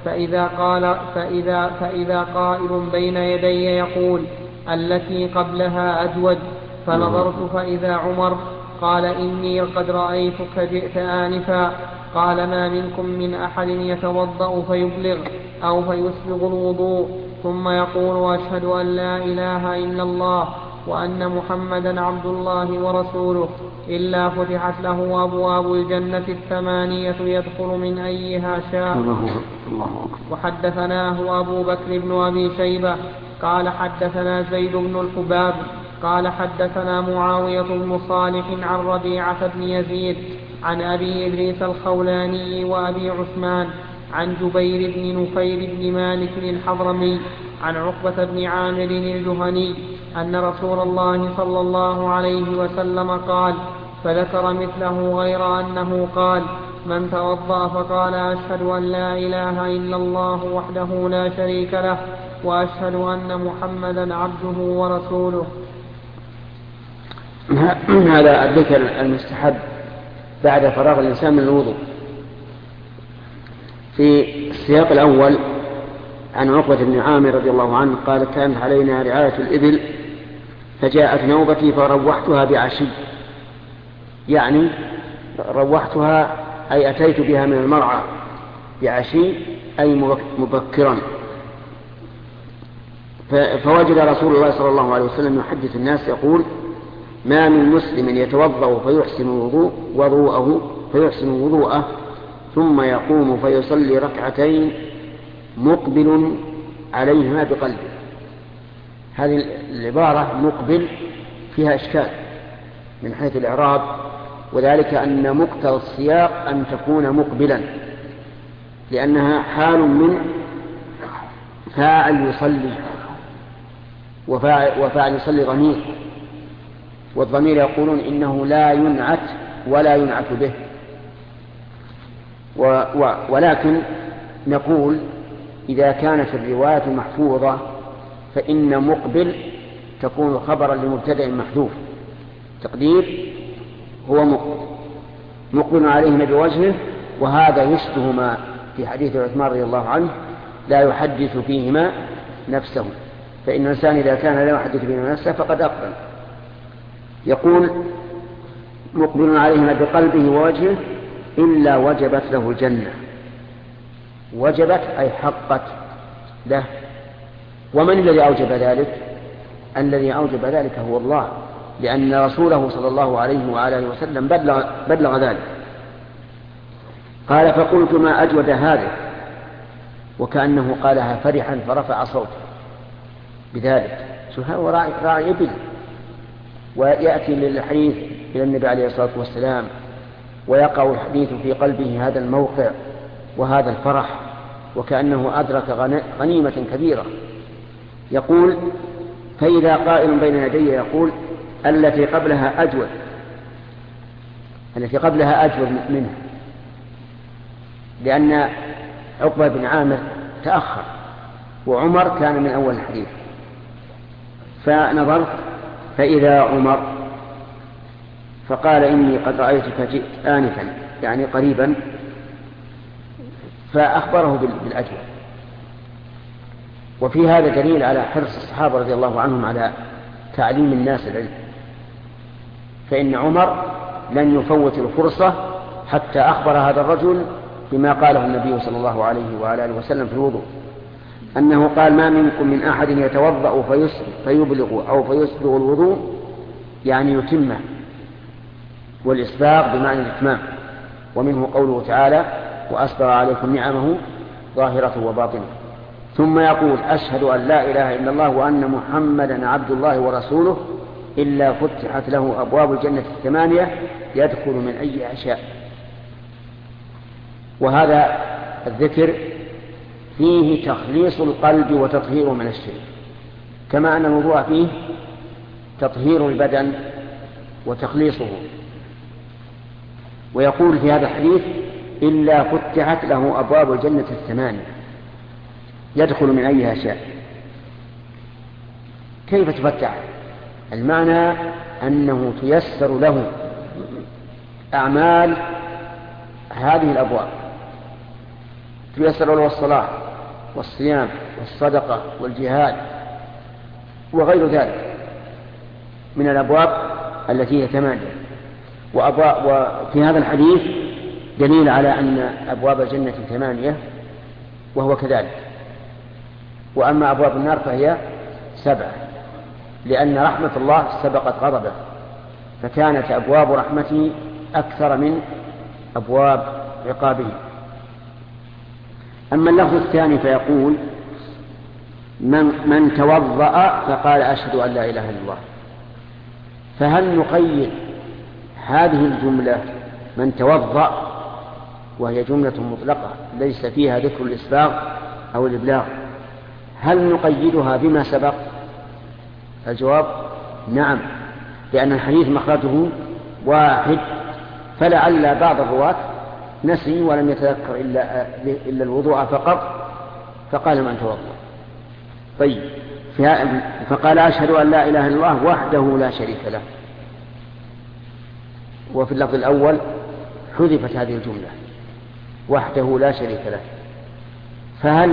فإذا قائل بين يدي يقول: التي قبلها أجود. فنظرت فإذا عمر قال: إني قد رأيتك جئت آنفا. قال: ما منكم من أحد يتوضأ فيبلغ أو فيسبغ الوضوء ثم يقول: أشهد أن لا إله إلا الله وأن محمدا عبد الله ورسوله إلا فتحت له أبواب الجنة 8 يدخل من أيها شاء. وحدثناه أبو بكر بن أبي شيبة قال حدثنا زيد بن الحباب قال حدثنا معاوية بن صالح عن ربيعة بن يزيد عن أبي إدريس الخولاني وأبي عثمان عن جبير بن نفير بن مالك الحضرمي عن عقبة بن عامر الجهني أن رسول الله صلى الله عليه وسلم قال، فذكر مثله غير أنه قال: من توضأ فقال أشهد أن لا إله إلا الله وحده لا شريك له وأشهد أن محمدا عبده ورسوله. هذا الذكر المستحب بعد فراغ الإنسان من الوضوء. في السياق الأول عن عقبة بن عامر رضي الله عنه قال: كانت علينا رعاية الإبل فجاءت نوبتي فروحتها بعشي، يعني روحتها أي أتيت بها من المرعى بعشي أي مبكرا. فوجد رسول الله صلى الله عليه وسلم يحدث الناس يقول: ما من مسلم يتوضأ فيحسن وضوءه ثم يقوم فيصلي ركعتين مقبل عليهما بقلبه. هذه العبارة مقبل فيها إشكال من حيث الإعراب، وذلك أن مقتضى السياق أن تكون مقبلا، لأنها حال من فاعل يصلي، وفاعل يصلي ضمير، والضمير يقولون إنه لا ينعت ولا ينعت به، ولكن نقول إذا كانت الرواية محفوظة فإن مقبل تكون خبرا لمبتدأ محذوف، تقدير هو مقبل عليهما بوجهه، وهذا يشبه ما في حديث عثمان رضي الله عنه: لا يحدث فيهما نفسه، فإن الإنسان إذا كان لا يحدث فيهما نفسه فقد أقبل. يقول: مقبل عليهما بقلبه ووجهه إلا وجبت له الجنة. وجبت أي حقت له. ومن الذي أوجب ذلك؟ الذي أوجب ذلك هو الله، لأن رسوله صلى الله عليه وآله وسلم بلغ ذلك. قال: فقلت ما أجود هذا، وكأنه قالها فرحا فرفع صوته بذلك. شوف، هو راعي إبل ويأتي للحديث إلى النبي عليه الصلاة والسلام، ويقع الحديث في قلبه هذا الموقع وهذا الفرح، وكأنه أدرك غنيمة كبيرة. يقول: فإذا قائل بين يدي يقول: التي قبلها أجود منه، لأن عقبة بن عامر تأخر وعمر كان من أول الحديث. فنظرت فإذا عمر، فقال: إني قد رأيتك جئت آنفا، يعني قريبا، فأخبره بالأجر. وفي هذا دليل على حرص الصحابة رضي الله عنهم على تعليم الناس العلم، فإن عمر لن يفوت الفرصة حتى أخبر هذا الرجل بما قاله النبي صلى الله عليه وآله وسلم في الوضوء، أنه قال: ما منكم من أحد يتوضأ فيبلغ أو فيسبغ الوضوء، يعني يتمه، والإسباغ بمعنى الإتمام. ومنه قوله تعالى: وأسبغ عليكم نعمه ظاهرة وباطنة. ثم يقول: أشهد أن لا إله إلا الله وأن محمدا عبد الله ورسوله إلا فتحت له أبواب الجنة 8 يدخل من أي شاء. وهذا الذكر فيه تخليص القلب وتطهيره من الشرك، كما أن الوضوء فيه تطهير البدن وتخليصه. ويقول في هذا الحديث: إلا فتحت له أبواب الجنة 8 يدخل من أيها شاء. كيف تفتح؟ المعنى أنه تيسر له أعمال هذه الأبواب، تيسر له الصلاة والصيام والصدقة والجهاد وغير ذلك من الأبواب التي هي 8. وفي هذا الحديث دليل على أن أبواب الجنة 8 وهو كذلك. وأما أبواب النار فهي 7، لأن رحمة الله سبقت غضبه، فكانت أبواب رحمته أكثر من أبواب عقابه. أما اللفظ الثاني فيقول: من توضأ فقال أشهد أن لا إله إلا الله، فهل نقيد هذه الجملة من توضأ وهي جملة مطلقة ليس فيها ذكر الإسباغ أو الإبلاغ، هل نقيدها بما سبق؟ الجواب نعم، لأن الحديث مخرجه واحد، فلعل بعض الرواة نسي ولم يتذكر إلا الوضوء فقط فقال من توضأ. طيب، فقال أشهد أن لا إله إلا الله وحده لا شريك له. وفي اللفظ الأول حذفت هذه الجملة وحده لا شريك له، فهل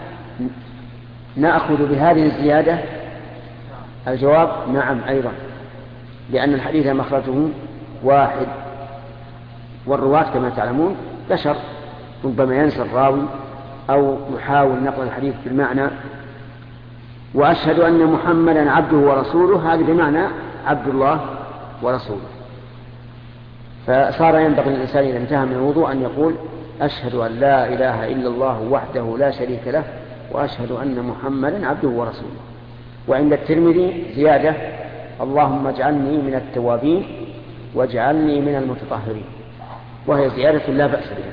نأخذ بهذه الزيادة؟ الجواب نعم أيضا، لأن الحديث مخرجه واحد، والرواة كما تعلمون بشر، ربما ينسى الراوي أو يحاول نقل الحديث بالمعنى. وأشهد أن محمدا عبده ورسوله، هذا بمعنى عبد الله ورسوله. فصار ينبغي للإنسان إذا انتهى من الوضوء أن يقول أشهد أن لا إله إلا الله وحده لا شريك له وأشهد أن محمدا عبده ورسوله. وعند الترمذي زيادة اللهم اجعلني من التوابين واجعلني من المتطهرين، وهي زيادة لا بأس بها.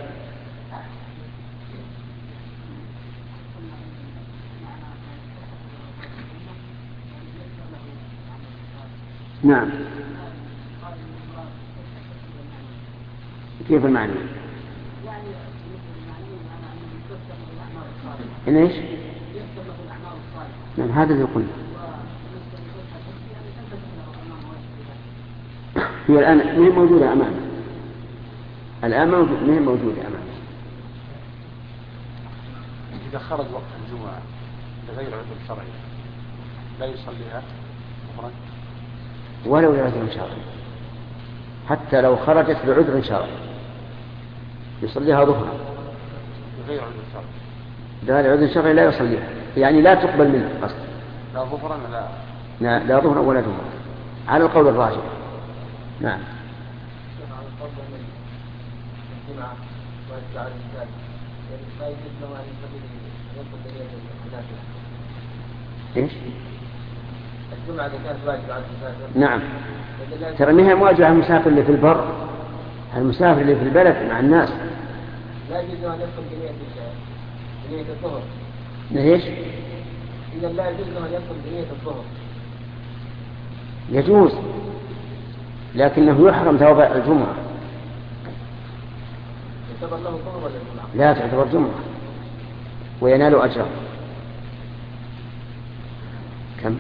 نعم، كيف المعنى؟ إن إيش؟ نعم، هذا اللي قلنا. هي الآن ما هي موجودة أمامنا، الآن ما هي موجودة أمامنا. إذا خرج وقت الجمعة لغير عذر شرعي لا يصليها ظهرا ولو لعذر شرعي، حتى لو خرجت لعذر شرعي يصليها ظهرا. لغير عذر شرعي، لغير عذر شرعي لا يصليها، يعني لا تقبل منه قصد. لا ظهرا لا ظهرا ولا جمعة على القول الراجح. نعم. إيش؟ الجمعة إذا كانت واجبة على المسافر. نعم. ترى ما هي واجبة على المسافر اللي في البر، المسافر اللي في البلد مع الناس. لا يجوز أن يدخل بنية الظهر. ليش؟ إذا لا يجوز أن يدخل بنية الظهر. يجوز، لكنه يحرم ثواب الجمعة. يعتبر له ظهر ولا جمعة؟ لا، تعتبر جمعة وينال أجرا. كم؟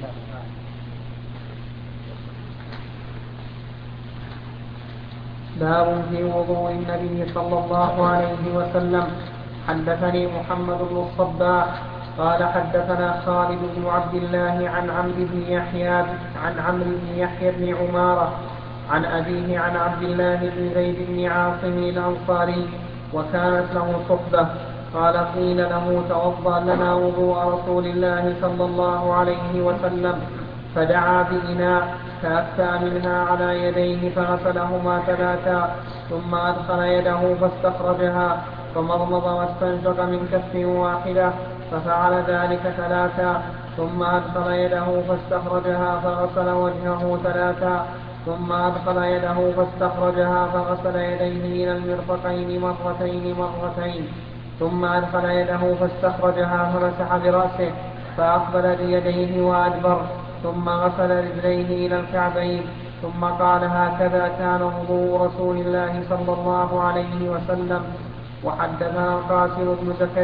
باب في وضوء النبي صلى الله عليه وسلم. حدثني محمد بن الصباح قال حدثنا خالد بن عبد الله عن عمرو بن يحيى بن عمارة عن أبيه عن عبد الله بن زيد بن عاصم الأنصاري وكانت له صحبة قال قيل له توضأ لنا وضوء رسول الله صلى الله عليه وسلم، فدعا بإناء فأكفأ منها على يديه فغسلهما ثلاثا، ثم أدخل يده فاستخرجها فمضمض واستنشق من كف واحدة، ففعل ذلك ثلاثا، ثم أدخل يده فاستخرجها فغسل وجهه ثلاثا، ثم أدخل يده فاستخرجها فغسل يديه إلى المرفقين مرتين، ثم أدخل يده فاستخرجها فمسح برأسه فأقبل بيديه وأدبر، ثم غسل رجليه إلى الكعبين، ثم قال هكذا كان وضوء رسول الله صلى الله عليه وسلم. وحدثني القاسم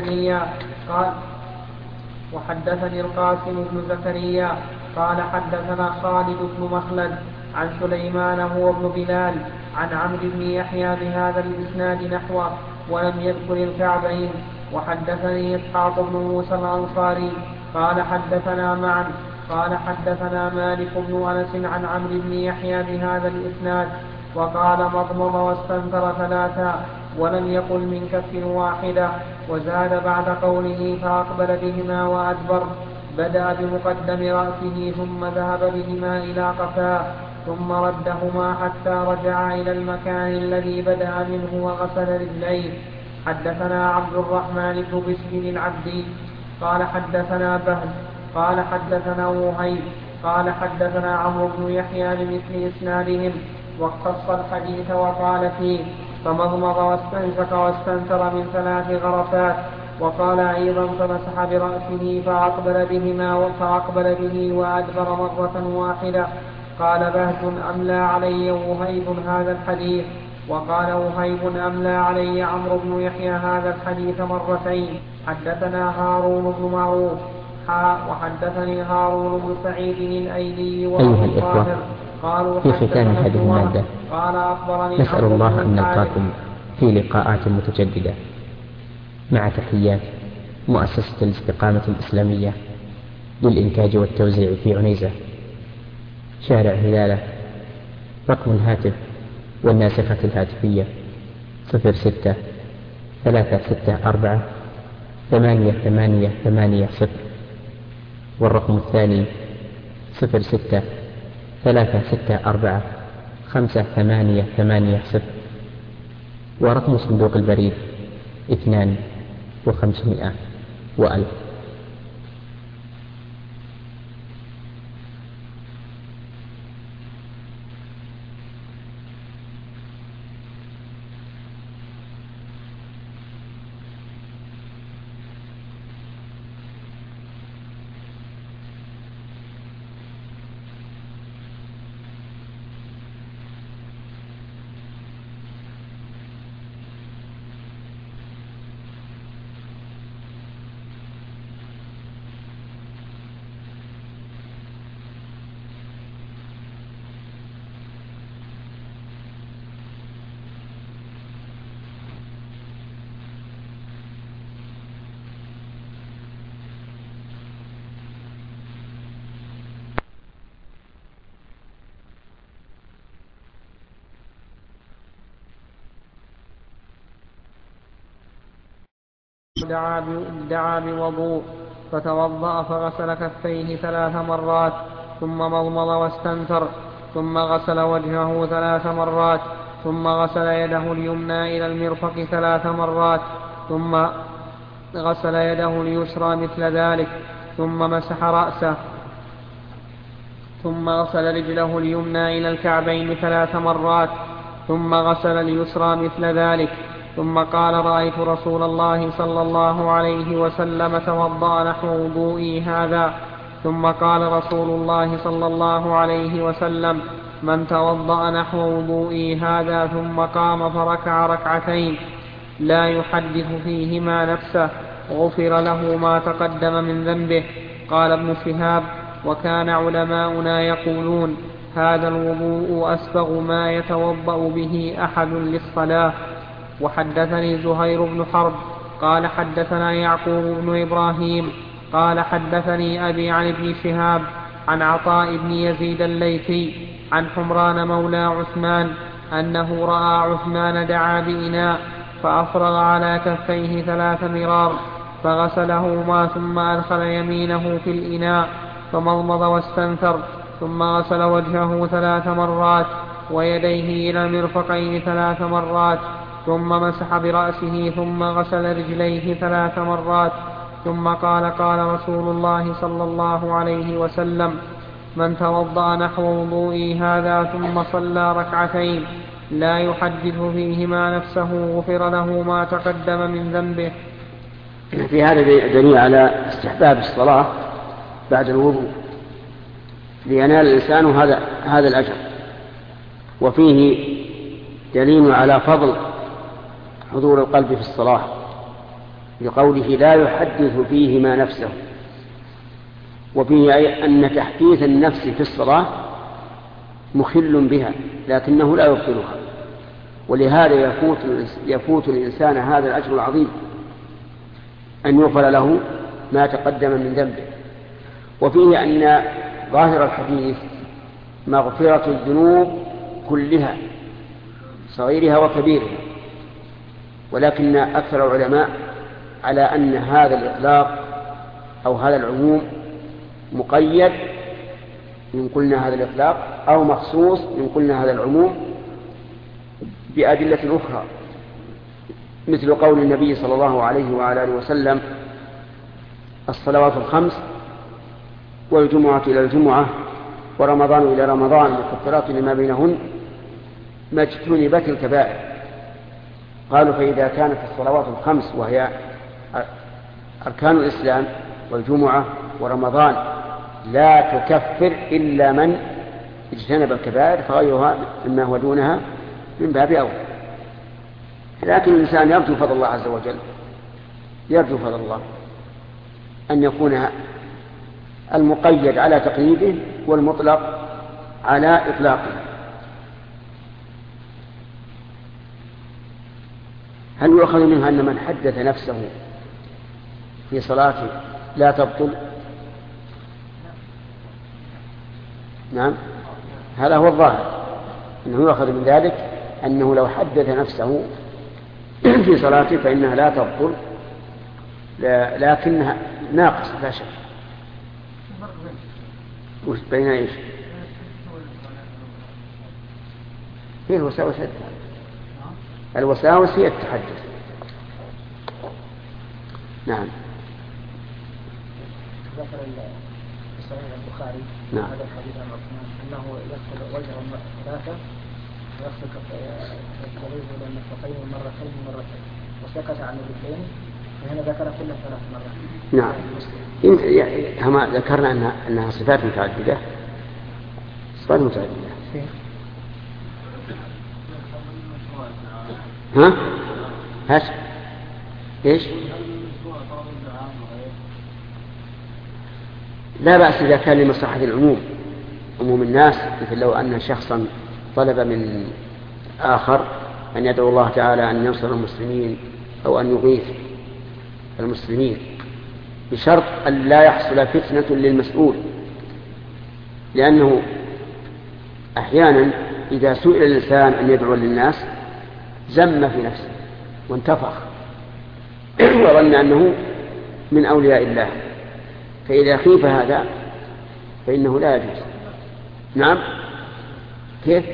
بن زكريا قال حدثنا خالد بن مخلد عن سليمان هو بن بلال عن عمرو بن يحيى بهذا الإسناد نحوه ولم يذكر الكعبين. وحدثني إسحاق بن موسى الأنصاري قال حدثنا معا قال حدثنا مالك بن أنس عن عمرو بن يحيى بهذا الإسناد وقال مضمض واستنثر ثلاثا ولم يقل من كف واحدة، وزاد بعد قوله فأقبل بهما وأدبر، بدأ بمقدم رأسه ثم ذهب بهما إلى قفاه ثم ردهما حتى رجع إلى المكان الذي بدأ منه وغسل رجليه. حدثنا عبد الرحمن بن بسم العبدي قال حدثنا بهز قال حدثنا وهيب قال حدثنا عمرو بن يحيى بمثل إسنادهم واقتص الحديث وقال فيه فمضمض واستنشق واستنثر من 3 غرفات. وقال أيضا فمسح برأسه فأقبل به وأدبر مرة واحدة. قال بهز أملى علي وهيب هذا الحديث. وقال وهيب أملى علي عمرو بن يحيى هذا الحديث مرتين. حدثنا هارون بن معروف وحدثني هارون بن سعيد الأيلي أيها الإخوة، قالوا في ختام هذه المادة قال أخبرني نسأل الله أن نلقاكم في لقاءات متجددة مع تحيات مؤسسة الاستقامة الإسلامية للإنتاج والتوزيع في عنيزة، شارع هلالة. رقم الهاتف والناسخة الهاتفية 06-364-8880، والرقم الثاني 06-364-5880، ورقم صندوق البريد 2 و500 و1000. دعا بوضوء فتوضأ فغسل كفيه 3 مرات ثم مضمض واستنثر ثم غسل وجهه 3 مرات ثم غسل يده اليمنى إلى المرفق 3 مرات ثم غسل يده اليسرى مثل ذلك ثم مسح رأسه ثم غسل رجله اليمنى إلى الكعبين 3 مرات ثم غسل اليسرى مثل ذلك ثم قال رأيت رسول الله صلى الله عليه وسلم توضأ نحو وضوئي هذا. ثم قال رسول الله صلى الله عليه وسلم من توضأ نحو وضوئي هذا ثم قام فركع 2 ركعتين لا يحدث فيهما نفسه غفر له ما تقدم من ذنبه. قال ابن شهاب وكان علماؤنا يقولون هذا الوضوء أسبغ ما يتوضأ به أحد للصلاة. وحدثني زهير بن حرب قال حدثنا يعقوب بن إبراهيم قال حدثني أبي عن ابن شهاب عن عطاء بن يزيد الليثي عن حمران مولى عثمان أنه رأى عثمان دعا بإناء فأفرغ على كفيه 3 مرار فغسلهما ثم أدخل يمينه في الإناء فمضمض واستنثر ثم غسل وجهه 3 مرات ويديه إلى المرفقين 3 مرات ثم مسح برأسه ثم غسل رجليه 3 مرات ثم قال رسول الله صلى الله عليه وسلم من توضأ نحو وضوئي هذا ثم صلى 2 ركعتين لا يحدث فيهما نفسه غفر له ما تقدم من ذنبه. في هذا دليل على استحباب الصلاة بعد الوضوء لينال الإنسان هذا الأجر، وفيه دليل على فضل حضور القلب في الصلاة لقوله لا يحدث فيهما نفسه، وفيه أن تحديث النفس في الصلاة مخل بها لكنه لا يبطلها، ولهذا يفوت الإنسان هذا الأجر العظيم أن يغفر له ما تقدم من ذنبه. وفيه أن ظاهر الحديث مغفرة الذنوب كلها صغيرها وكبيرها، ولكن أكثر العلماء على أن هذا الإطلاق أو هذا العموم مقيد من قلنا هذا الإطلاق أو مخصوص من قلنا هذا العموم بأدلة أخرى، مثل قول النبي صلى الله عليه وعلى آله وسلم الصلوات 5 والجمعة إلى الجمعة ورمضان إلى رمضان مكفرات لما بينهن ما اجتنبت الكبائر. قالوا فإذا كانت الصلوات الخمس وهي أركان الإسلام والجمعة ورمضان لا تكفر إلا من اجتنب الكبائر فغيرها مما هو دونها من باب أولى. لكن الإنسان يرجو فضل الله عز وجل، يرجو فضل الله أن يكون المقيد على تقييده والمطلق على إطلاقه. هل يؤخذ منها أن من حدث نفسه في صلاته لا تبطل؟ نعم، هذا هو الظاهر، أنه يؤخذ من ذلك أنه لو حدث نفسه في صلاته فإنها لا تبطل، لكنها ناقصة لا شك. وش بين ايش؟ هي الوساوس، الوساوس هي التحدث. نعم. ذكر في صحيح البخاري نعم. هذا الحديث عن عثمان انه يغسل وجهه ثلاثه ويغسل كفيه الى المرفقين مرتين وسكت عن الرجلين، وهنا ذكر كل 3 مرات. نعم. كما ذكرنا أنها صفات متعددة، صفات متعددة. ها؟ هات إيش؟ لا بأس إذا كان لمصلحة العموم، عموم الناس، مثل لو أن شخصا طلب من آخر أن يدعو الله تعالى أن ينصر المسلمين أو أن يغيث المسلمين بشرط أن لا يحصل فتنة للمسؤول، لأنه أحيانا إذا سئل الإنسان أن يدعو للناس زم في نفسه وانتفخ وظن أنه من أولياء الله، فإذا خيف هذا فإنه لا يجوز. نعم. كيف؟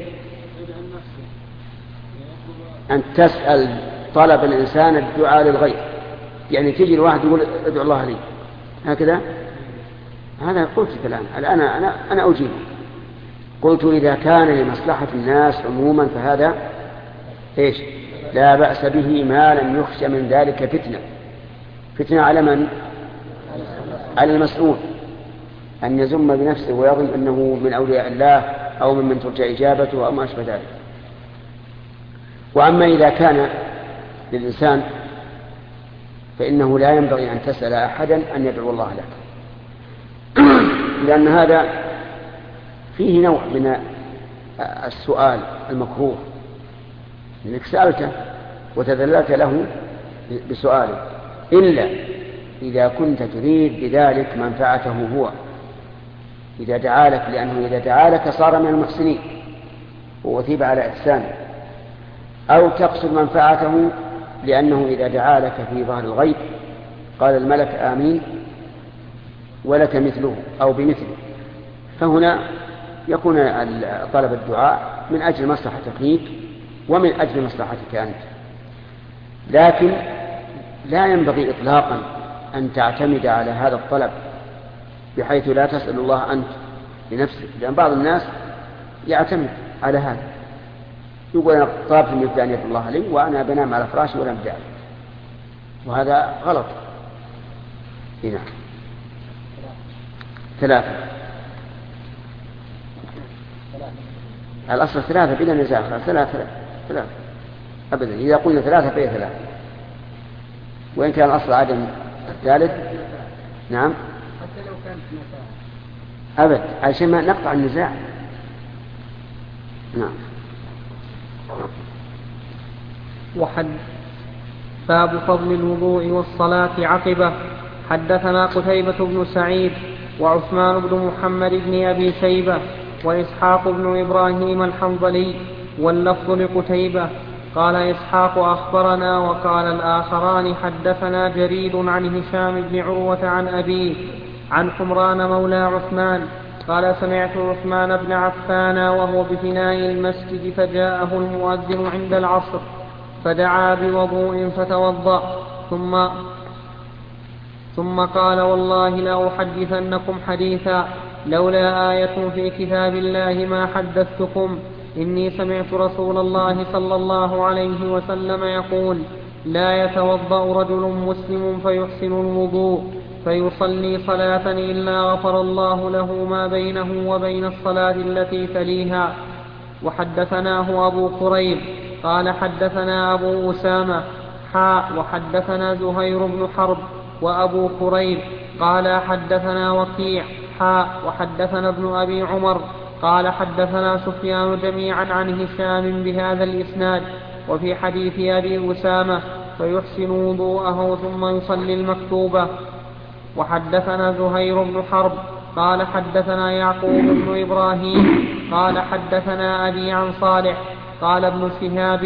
أن تسأل طلب الإنسان الدعاء للغير، يعني تجي الواحد يقول ادعو الله لي هكذا، هذا قلت الآن أنا أجيب. قلت إذا كان لمصلحة الناس عموما فهذا إيش؟ لا بأس به ما لم يخش من ذلك فتنة على من؟ على المسؤول، أن يزم بنفسه ويظن أنه من أولياء الله أو ممن ترجى إجابته أو ما أشبه ذلك. وأما إذا كان للإنسان فإنه لا ينبغي أن تسأل أحدا أن يدعو الله لك، لأن هذا فيه نوع من السؤال المكروه، إنك سألته وتذللت له بسؤاله، إلا إذا كنت تريد بذلك منفعته هو، إذا دعا لك، لأنه إذا دعا لك صار من المحسنين ووثيب على إحسانه، أو تقصد منفعته لأنه إذا دعا لك في ظهر الغيب قال الملك آمين ولك مثله أو بمثله، فهنا يكون طلب الدعاء من أجل مصلحتك فيك ومن أجل مصلحتك أنت. لكن لا ينبغي إطلاقا أن تعتمد على هذا الطلب بحيث لا تسأل الله أنت لنفسك، لأن بعض الناس يعتمد على هذا، يقول أنا طلبت من أن يدعو الله لي وأنا بنام على فراشي ولم دعي، وهذا غلط. هنا 3 الأصل 3 بلا نزاع، 3 أبدا، إذا قلنا 3 فهي 3، وإن كان الأصل عدم الثالث. نعم، حتى لو كانت نزاع أبدا، عشان ما نقطع النزاع. نعم. باب فضل الوضوء والصلاة عقبه. حدثنا قتيبة بن سعيد وعثمان بن محمد بن أبي شيبة وإسحاق بن إبراهيم الحنظلي، واللفظ لقتيبة. قال إسحاق أخبرنا، وقال الآخران حدثنا جرير عن هشام بن عروة عن أبيه عن حمران مولى عثمان قال سمعت عثمان بن عفان وهو بفناء المسجد فجاءه المؤذن عند العصر فدعا بوضوء فتوضأ ثم قال والله لأحدثنكم حديثا لولا آية في كتاب الله ما حدثتكم. إني سمعت رسول الله صلى الله عليه وسلم يقول: لا يتوضأ رجل مسلم فيحسن الوضوء فيصلي صلاة إلا غفر الله له ما بينه وبين الصلاة التي تليها. وحدثناه أبو كريب قال حدثنا أبو أسامة وحدثنا زهير بن حرب وأبو كريب قال حدثنا وكيع وحدثنا ابن أبي عمر قال حدثنا سفيان جميعا عن هشام بهذا الإسناد. وفي حديث أبي أسامة فيحسن وضوءه ثم يصلي المكتوبة. وحدثنا زهير بن حرب قال حدثنا يعقوب بن إبراهيم قال حدثنا أبي عن صالح قال ابن شهاب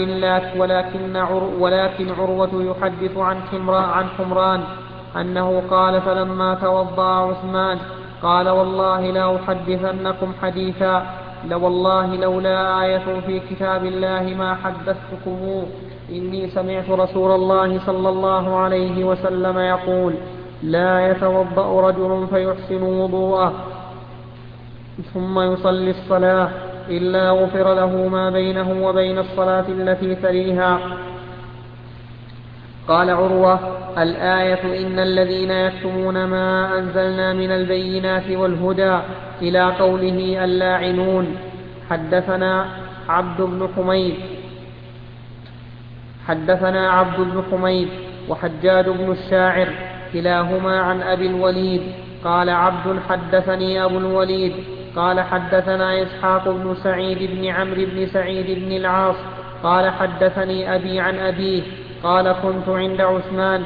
ولكن عروة يحدث عن حمران أنه قال: فلما توضأ عثمان قال: والله لا أحدثنكم حديثا والله لولا آية في كتاب الله ما حدثتكم. إني سمعت رسول الله صلى الله عليه وسلم يقول: لا يتوضأ رجل فيحسن وضوءه ثم يصلي الصلاة إلا غفر له ما بينه وبين الصلاة التي تليها. قال عروة: الآية إن الذين يكتمون ما أنزلنا من البينات والهدى إلى قوله اللاعنون. حدثنا عبد بن حميد وحجاج بن الشاعر كلاهما عن أبي الوليد. قال عبد: حدثني أبو الوليد قال حدثنا إسحاق بن سعيد بن عمرو بن سعيد بن العاص قال حدثني أبي عن أبيه قال: كنت عند عثمان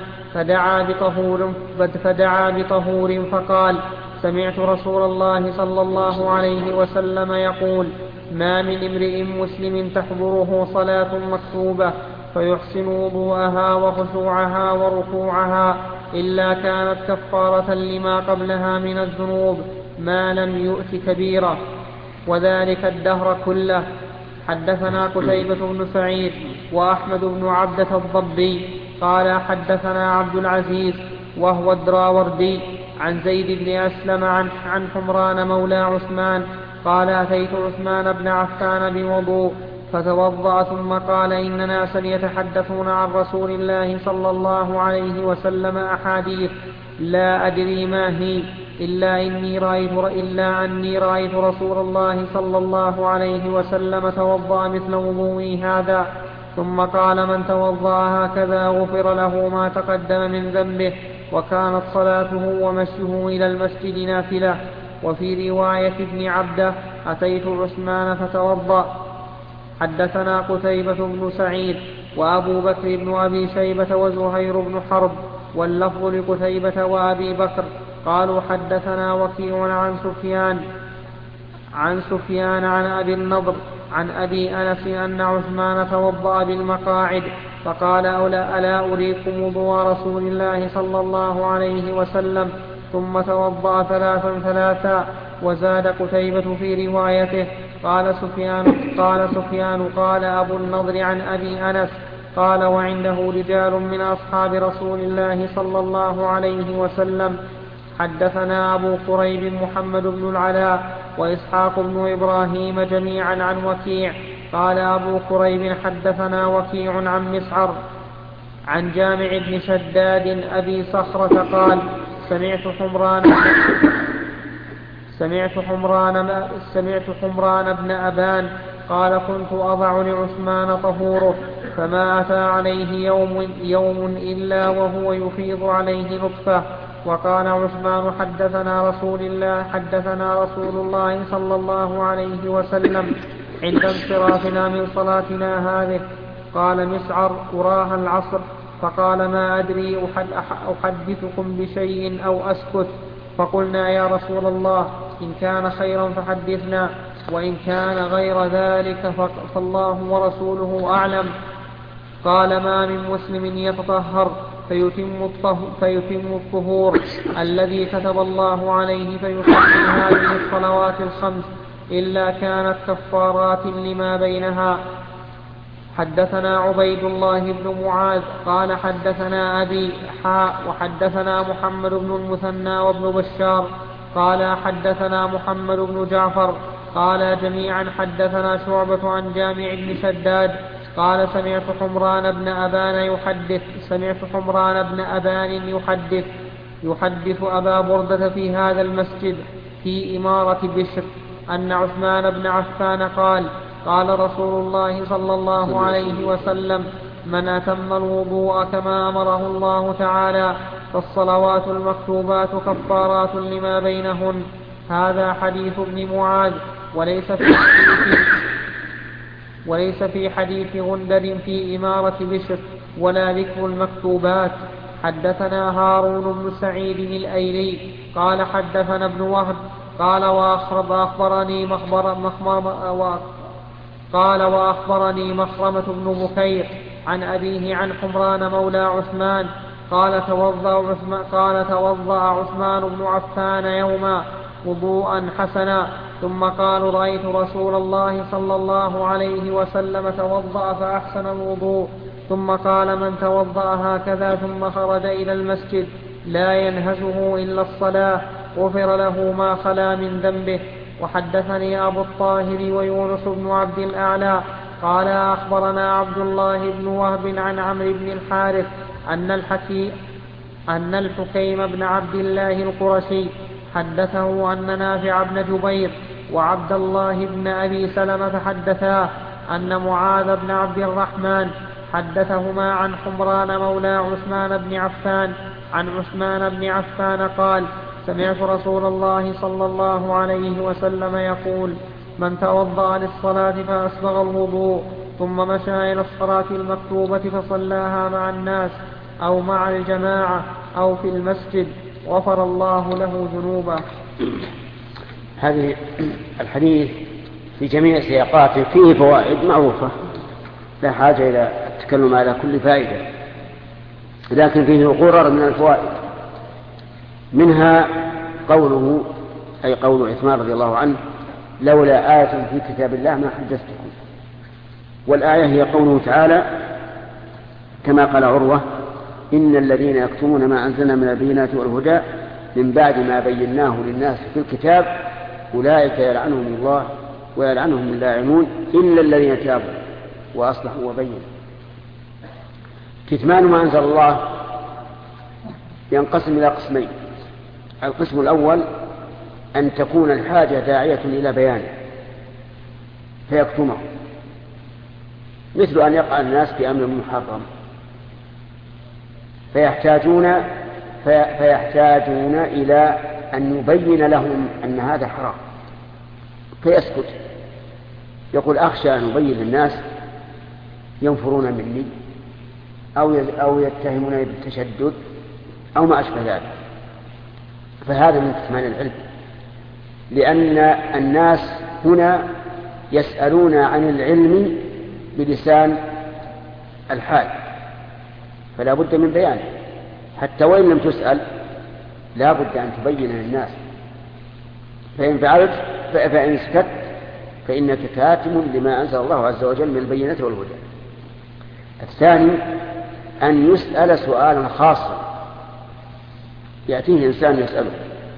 فدعا بطهور فقال: سمعت رسول الله صلى الله عليه وسلم يقول: ما من امرئ مسلم تحضره صلاة مكتوبة فيحسن وضوءها وخشوعها وركوعها إلا كانت كفارة لما قبلها من الذنوب ما لم يؤت كبيرة، وذلك الدهر كله. حدثنا قتيبة بن سعيد وأحمد بن عبدة الضبي قال حدثنا عبد العزيز وهو الدراوردي عن زيد بن أسلم عن حمران مولى عثمان قال: أتيت عثمان بن عفان بوضوء فتوضأ ثم قال: إن ناسا يتحدثون عن رسول الله صلى الله عليه وسلم أحاديث لا أدري ما هي إلا أني رأيت رسول الله صلى الله عليه وسلم توضأ مثل وضوئي هذا. ثم قال: من توضأ هكذا غفر له ما تقدم من ذنبه. وكانت صلاته ومشيه إلى المسجد نافلة. وفي رواية ابن عبده: أتيت عثمان فتوضأ. حدثنا قتيبة بن سعيد وأبو بكر بن أبي شيبة وزهير بن حرب واللفظ لقتيبة وأبي بكر قالوا: حدثنا وكيع عن سفيان عن أبي النضر عن أبي أنس أن عثمان توضأ بالمقاعد فقال: ألا أريكم وضوء رسول الله صلى الله عليه وسلم؟ ثم توضأ ثلاثا. وزاد قتيبة في روايته: قال سفيان قال أبو النضر عن أبي أنس قال: وعنده رجال من أصحاب رسول الله صلى الله عليه وسلم. حدثنا أبو كريب محمد بن العلاء وإسحاق بن إبراهيم جميعا عن وكيع قال أبو كريب: حدثنا وكيع عن مسعر عن جامع بن شداد أبي صخرة قال: سمعت حمران بن أبان قال: كنت أضع لعثمان طهوره فما أتى عليه يوم إلا وهو يفيض عليه نطفة. وقال عثمان: حدثنا رسول الله صلى الله عليه وسلم عند انصرافنا من صلاتنا هذه. قال مسعر: أراها العصر. فقال: ما أدري أحدثكم بشيء أو أسكت. فقلنا: يا رسول الله، إن كان خيرا فحدثنا، وإن كان غير ذلك فالله ورسوله أعلم. قال: ما من مسلم يتطهر فيتم الطهور الذي كتب الله عليه فيصلي هذه الصلوات الخمس إلا كانت كفارات لما بينها. حدثنا عبيد الله بن معاذ قال حدثنا أبي وحدثنا محمد بن المثنى وابن بشار قال حدثنا محمد بن جعفر قال جميعا حدثنا شعبة عن جامع بن شداد قال سمعت حمران بن أبان يحدث أبا بردة في هذا المسجد في إمارة بشر أن عثمان بن عفان قال رسول الله صلى الله عليه وسلم من أتم الوضوء كما أمره الله تعالى فالصلوات المكتوبات كفارات لما بينهن. هذا حديث ابن معاذ وليس في حديث غندر في إمارة بشر ولا ذكر المكتوبات. حدثنا هارون بن سعيد الأيلي قال حدثنا ابن وهب قال وأخبرني مخرمة بن بكير عن أبيه عن حمران مولى عثمان قال توضأ عثمان بن عفان يوما وضوءا حسنا ثم قال رأيت رسول الله صلى الله عليه وسلم توضأ فأحسن الوضوء ثم قال من توضأ هكذا ثم خرج إلى المسجد لا ينهزه إلا الصلاة غفر له ما خلا من ذنبه. وحدثني أبو الطاهر ويونس بن عبد الأعلى قال أخبرنا عبد الله بن وهب عن عمرو بن الحارث أن الحكيم بن عبد الله القرشي حدثه أن نافع بن جبير وعبد الله بن أبي سلمة حدثاه أن معاذ بن عبد الرحمن حدثهما عن حمران مولى عثمان بن عفان عن عثمان بن عفان قال سمعت رسول الله صلى الله عليه وسلم يقول من توضأ للصلاة فأسبغ الوضوء ثم مشى إلى الصلاة المكتوبة فصلاها مع الناس أو مع الجماعة أو في المسجد غفر الله له ذنوبه. هذه الحديث في جميع سياقاته فيه فوائد معروفة لا حاجة إلى التكلم على كل فائدة، لكن فيه غرر من الفوائد. منها قوله أي قول عثمان رضي الله عنه لولا آية في كتاب الله ما حدثتكم. والآية هي قوله تعالى كما قال عروة إن الذين يكتمون ما أنزلنا من البينات والهدى من بعد ما بيناه للناس في الكتاب أولئك يلعنهم الله ويلعنهم اللاعنون إلا الذين تابوا وأصلحوا وبينوا. كتمان ما أنزل الله ينقسم إلى قسمين. القسم الأول أن تكون الحاجة داعية إلى بيانه فيكتمه، مثل أن يقع الناس في أمر محرم فيحتاجون إلى أن يبين لهم أن هذا حرام فيسكت، يقول أخشى أن أبين للناس ينفرون مني أو يتهمونني بالتشدد أو ما أشبه ذلك. فهذا من كتمان العلم، لأن الناس هنا يسألون عن العلم بلسان الحال فلا بد من بيانه، حتى وإن لم تسأل لا بد أن تبين للناس. فإن فعلت فإن سكت فإنك كاتم لما أنزل الله عز وجل من البينة والهدى. الثاني أن يسأل سؤالا خاصا، يأتيه إنسان يسأله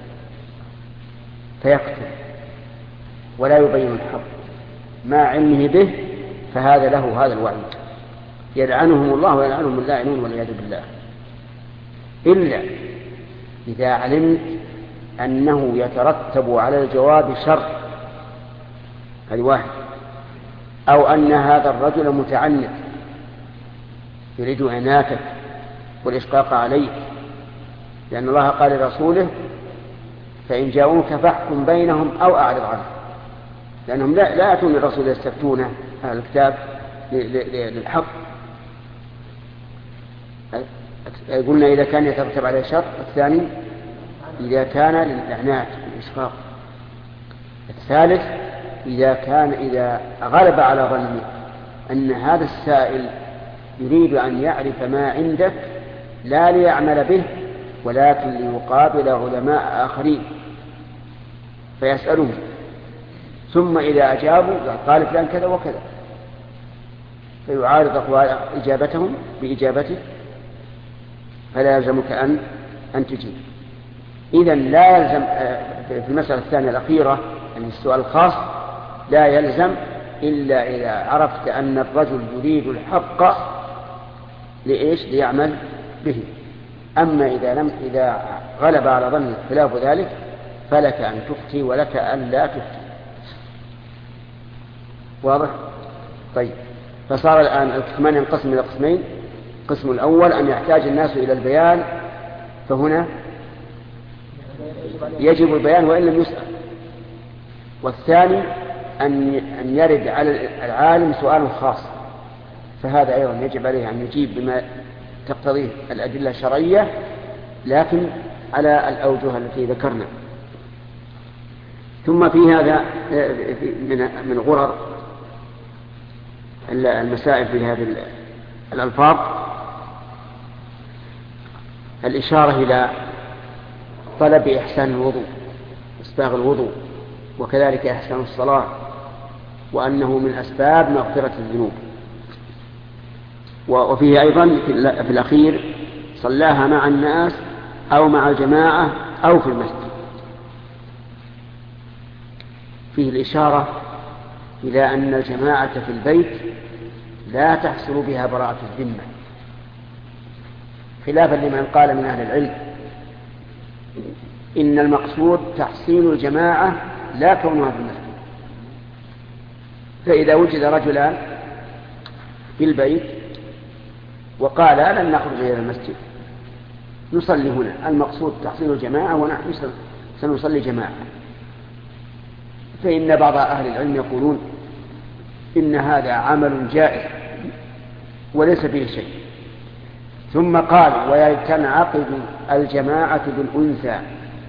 فيكتم ولا يبين الحق مع علمه به، فهذا له هذا الوعيد يلعنهم الله ويلعنهم اللاعنون والعياذ بالله. إلا إذا علمت أنه يترتب على الجواب شر، هذه واحد، أو أن هذا الرجل متعنت يريد عناتك والإشقاق عليك، لأن الله قال لرسوله فإن جاءوك فاحكم بينهم أو أعرض عنهم، لأنهم لا يأتون للرسول يستفتونه أهل الكتاب للحق. قلنا إذا كان يترتب عليه شر. الثاني إذا كان للإعنات والإشقاق. الثالث إذا غلب على ظنه أن هذا السائل يريد أن يعرف ما عندك لا ليعمل به ولكن ليقابل علماء آخرين فيسألهم، ثم إذا أجابوا قال فلان كذا وكذا فيعارض إجابتهم بإجابته فلا يلزمك أن تجيب. إذن لا يلزم في المسألة الثانية الأخيرة يعني السؤال الخاص لا يلزم إلا إذا عرفت أن الرجل يريد الحق لإيش؟ ليعمل به. أما إذا غلب على ظن خلاف ذلك فلك أن تفتي ولك أن لا تفتي. واضح؟ طيب، فصار الآن الكتمان ينقسم إلى قسمين. القسم الأول أن يحتاج الناس إلى البيان، فهنا يجب البيان وإن لم يسأل. والثاني أن يرد على العالم سؤال خاص، فهذا أيضا يجب عليه أن يجيب بما تقتضيه الأدلة الشرعية لكن على الأوجه التي ذكرنا. ثم في هذا من غرر المسائل في هذه الألفاظ الإشارة إلى طلب إحسان الوضوء، إسباغ الوضوء، وكذلك إحسان الصلاة، وأنه من أسباب مغفرة الذنوب. وفيه أيضا في الأخير صلاها مع الناس أو مع الجماعة أو في المسجد، فيه الإشارة إلى أن الجماعة في البيت لا تحصل بها براءة الذمة، خلافا لمن قال من أهل العلم إن المقصود تحصين الجماعة لا كونها في المسجد. فإذا وجد رجلان في البيت وقال لن نخرج إلى المسجد نصلي هنا، المقصود تحصين الجماعة ونحن سنصلي جماعة، فإن بعض أهل العلم يقولون إن هذا عمل جائز وليس فيه شيء. ثم قال ويتنعقد الجماعة بالأنثى،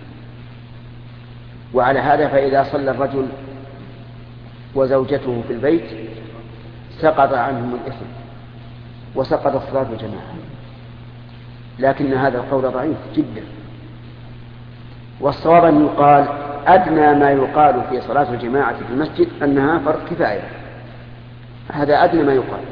وعلى هذا فإذا صلى الرجل وزوجته في البيت سقط عنهم الإثم وسقط صلاة الجماعة، لكن هذا القول ضعيف جدا. والصواب أن يقال أدنى ما يقال في صلاة الجماعة في المسجد أنها فرض كفاية، هذا أدنى ما يقال.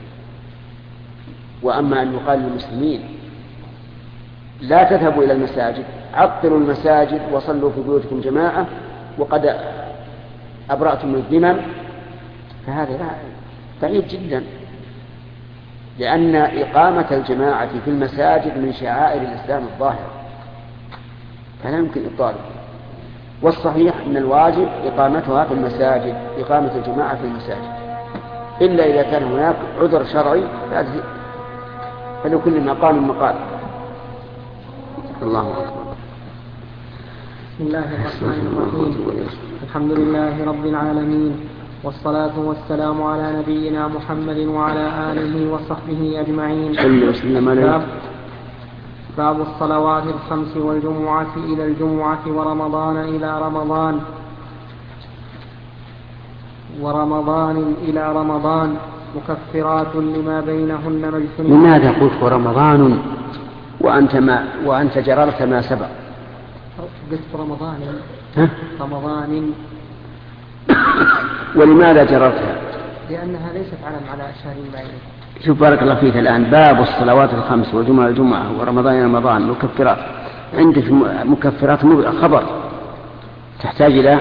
وأما أن يقال للمسلمين لا تذهبوا إلى المساجد، عطلوا المساجد وصلوا في بيوتكم جماعة وقد أبرأتم الذمم، فهذا بعيد جدا، لأن إقامة الجماعة في المساجد من شعائر الإسلام الظاهرة، فلا يمكن إبطاله. والصحيح أن الواجب إقامتها في المساجد، إقامة الجماعة في المساجد، إلا إذا كان هناك عذر شرعي فلكل مقام مقال. الله أكبر. بسم الله الرحمن الرحيم. الحمد لله رب العالمين، والصلاة والسلام على نبينا محمد وعلى آله وصحبه أجمعين. باب الصلوات الخمس والجمعة إلى الجمعة ورمضان إلى رمضان مكفرات لما بينهن مجتنبات. لماذا قلت ورمضان وأنت جررت ما سبق؟ قلت رمضان. ولماذا جررتها؟ لأنها ليست علم على أشهر بعينها. شوف بارك الله فيك، الآن باب الصلوات الخمس والجمعة ورمضان إلى رمضان مكفرات، عندك مكفرات خبر تحتاج إلى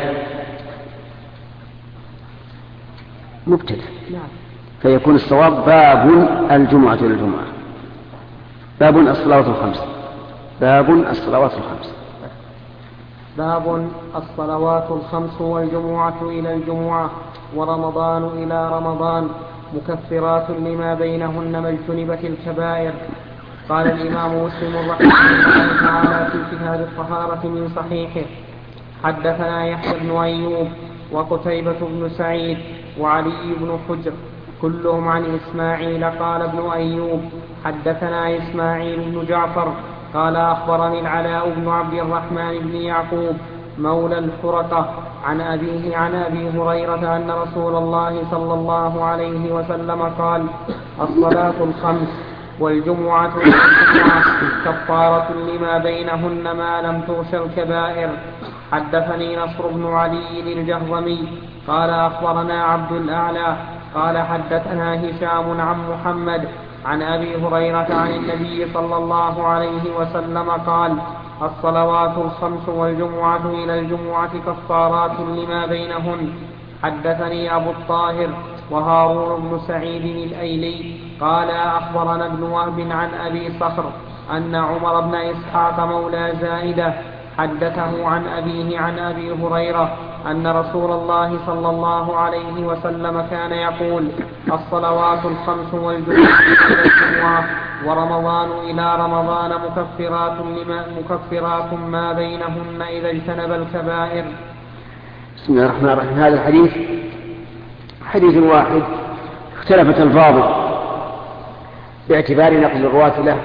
مبتدأ، فيكون الصواب باب الجمعة إلى الجمعة، باب الصلوات الخمس، باب الصلوات الخمس. باب الصلوات الخمس والجمعة إلى الجمعة ورمضان إلى رمضان مكفرات لما بينهن ما اجتنبت الكبائر. قال الإمام مسلم رحمه الله تعالى في كتاب الطهارة من صحيحه: حدثنا يحيى بن أيوب وقتيبة بن سعيد وعلي بن حجر كلهم عن إسماعيل. قال ابن أيوب: حدثنا إسماعيل بن جعفر قال أخبرني العلاء بن عبد الرحمن بن يعقوب مولى الفرقة عن أبيه عن أبي هريرة أن رسول الله صلى الله عليه وسلم قال: الصلاة الخمس والجمعة والجمعة كفارة لما بينهن ما لم تغش الكبائر. حدثني نصر بن علي الجهضمي قال أخبرنا عبد الأعلى قال حدثنا هشام عن محمد عن أبي هريرة عن النبي صلى الله عليه وسلم قال: الصلوات الخمس والجمعة إلى الجمعة كفارات لما بينهن. حدثني أبو الطاهر وهارون بن سعيد الأيلي قال: أخبرنا ابن وهب عن أبي صخر أن عمر بن إسحاق مولى زائدة حدثه عن أبيه عن أبي هريرة أن رسول الله صلى الله عليه وسلم كان يقول: الصلوات الخمس والجمعة إلى الجمعة ورمضان إلى رمضان مكفرات ما بينهن إذا اجتنب الكبائر. بسم الله الرحمن الرحيم. هذا الحديث حديث واحد اختلفت الفاظه باعتبار نقل الرواة له،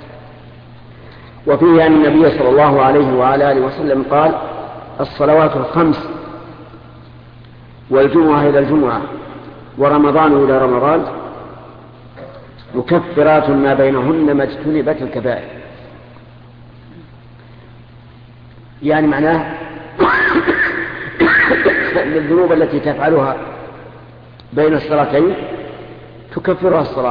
وفيه أن النبي صلى الله عليه وعلى آله وسلم قال: الصلوات الخمس والجمعة إلى الجمعة ورمضان إلى رمضان مكفرات ما بينهن ما اجتنبت الكبائر. يعني معناه أن الذنوب التي تفعلها بين الصلاتين تكفرها الصلاة،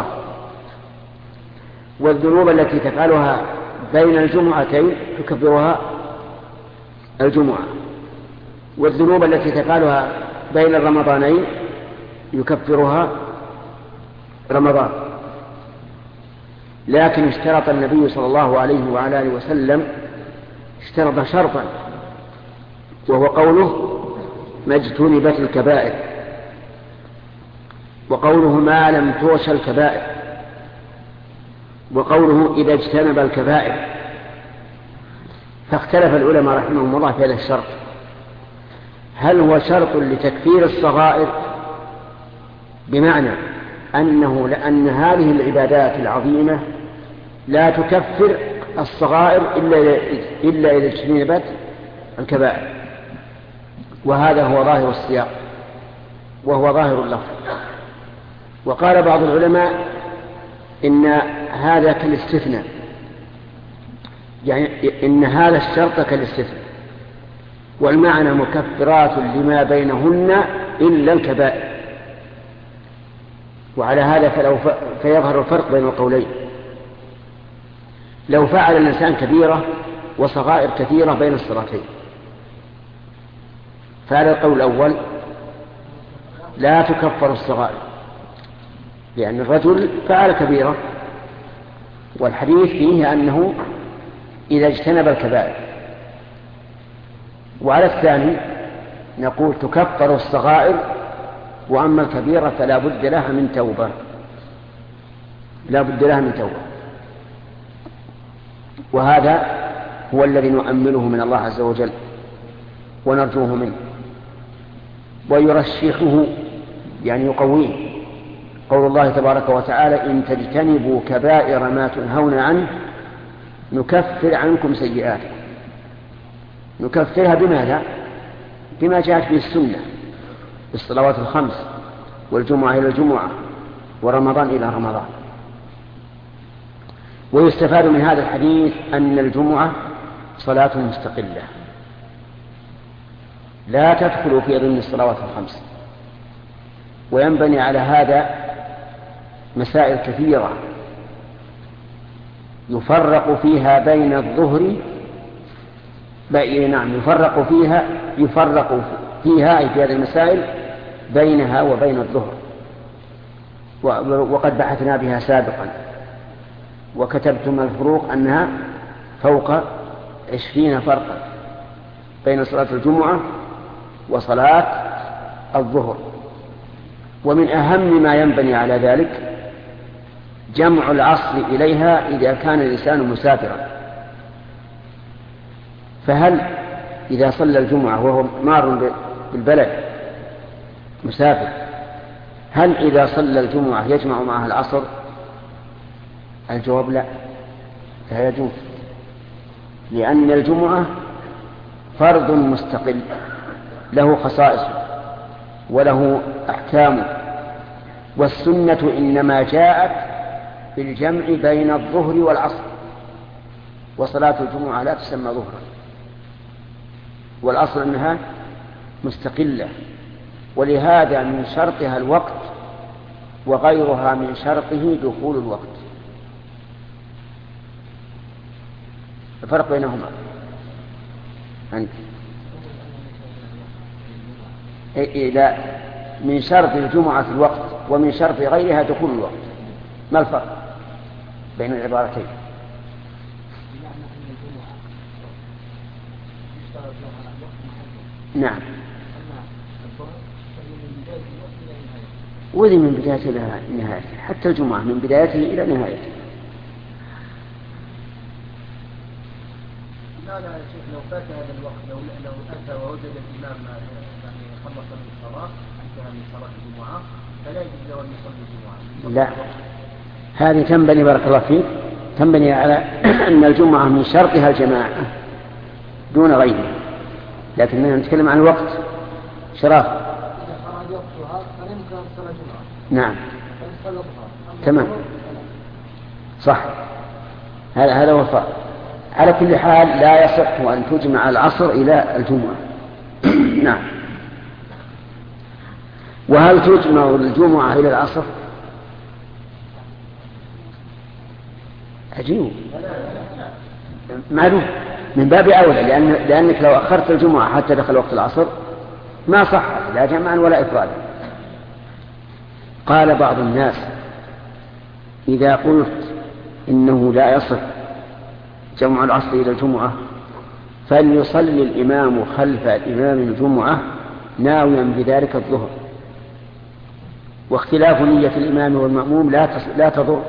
والذنوب التي تفعلها بين الجمعتين تكفرها الجمعة، والذنوب التي تفعلها بين الرمضانين يكفرها رمضان. لكن اشترط النبي صلى الله عليه وعلى آله وسلم اشترط شرطا، وهو قوله: ما اجتنبت الكبائر، وقوله: ما لم توش الكبائر، وقوله: إذا اجتنب الكبائر. فاختلف العلماء رحمهم الله في هذا الشرط، هل هو شرط لتكفير الصغائر، بمعنى أنه لأن هذه العبادات العظيمة لا تكفر الصغائر إلا إذا اجتنبت الكبائر، وهذا هو ظاهر السياق وهو ظاهر اللفظ. وقال بعض العلماء إن هذا كالاستثناء، يعني إن هذا الشرط كالاستثناء، والمعنى مكفرات لما بينهن إلا الكبائر. وعلى هذا فيظهر الفرق بين القولين. لو فعل الإنسان كبيرة وصغائر كثيرة بين الصلاتين، فعلى القول الأول لا تكفر الصغائر، لأن الرجل فعل كبيرة، والحديث فيه أنه إذا اجتنب الكبائر. وعلى الثاني نقول تكفر الصغائر، وأما الكبيرة فلا بد لها من توبة، لا بد لها من توبة. وهذا هو الذي نؤمله من الله عز وجل ونرجوه منه، ويرشحه يعني يقويه. قول الله تبارك وتعالى: إن تجتنبوا كبائر ما تنهون عنه نكفر عنكم سيئاتكم. نكفرها بماذا؟ بما جاءت به السنة، بالصلوات الخمس والجمعة إلى الجمعة ورمضان إلى رمضان. ويستفاد من هذا الحديث أن الجمعة صلاة مستقلة لا تدخل في ضمن الصلوات الخمس، وينبني على هذا مسائل كثيرة يفرق فيها بين الظهر يفرق فيها أي في هذه المسائل بينها وبين الظهر، وقد بحثنا بها سابقا، وكتبتم الفروق أنها فوق 20 فرقا بين صلاة الجمعة وصلاة الظهر. ومن أهم ما ينبني على ذلك جمع العصر إليها إذا كان الإنسان مسافرا. فهل إذا صلى الجمعة وهو مار بالبلد مسافر، هل إذا صلى الجمعة يجمع معها العصر؟ الجواب لا يجوز، لأن الجمعة فرض مستقل له خصائصه وله أحكامه، والسنة إنما جاءت بالجمع بين الظهر والعصر، وصلاة الجمعة لا تسمى ظهرا، والأصل أنها مستقلة، ولهذا من شرطها الوقت وغيرها من شرطه دخول الوقت. الفرق بينهما أنت إذا من شرط الجمعة في الوقت ومن شرط غيرها دخول الوقت، ما الفرق بين العبارتين؟ نعم، وذي من بدايته إلى نهايته، حتى الجمعة من بدايته إلى نهايته. لا يا شيخ، لو فات هذا الوقت، لو أتى ووجد الإمام يعني خلص من الصلاة، انتهى من صلاة الجمعة، فلا يجوز له أن يصلي الجمعة. لا، هذه تنبني بارك الله فيك، تنبني على أن الجمعة من شرطها الجماعة دون غيره، لكننا نتكلم عن الوقت شراف. إذا خرج وقتها فيمكن صلاة الجمعة. نعم تمام صح، هذا هو الفرق. على كل حال لا يصح أن تجمع العصر إلى الجمعة. نعم. وهل تجمع الجمعة إلى العصر؟ عجيب، معلوم من باب أولى، لأنك لو أخرت الجمعة حتى دخل وقت العصر ما صحت لا جمعا ولا إفرادا. قال بعض الناس إذا قلت إنه لا يصح جمع العصر إلى الجمعة فليصلي الإمام خلف الإمام الجمعة ناويا بذلك الظهر، واختلاف نية الإمام والمأموم لا تضر،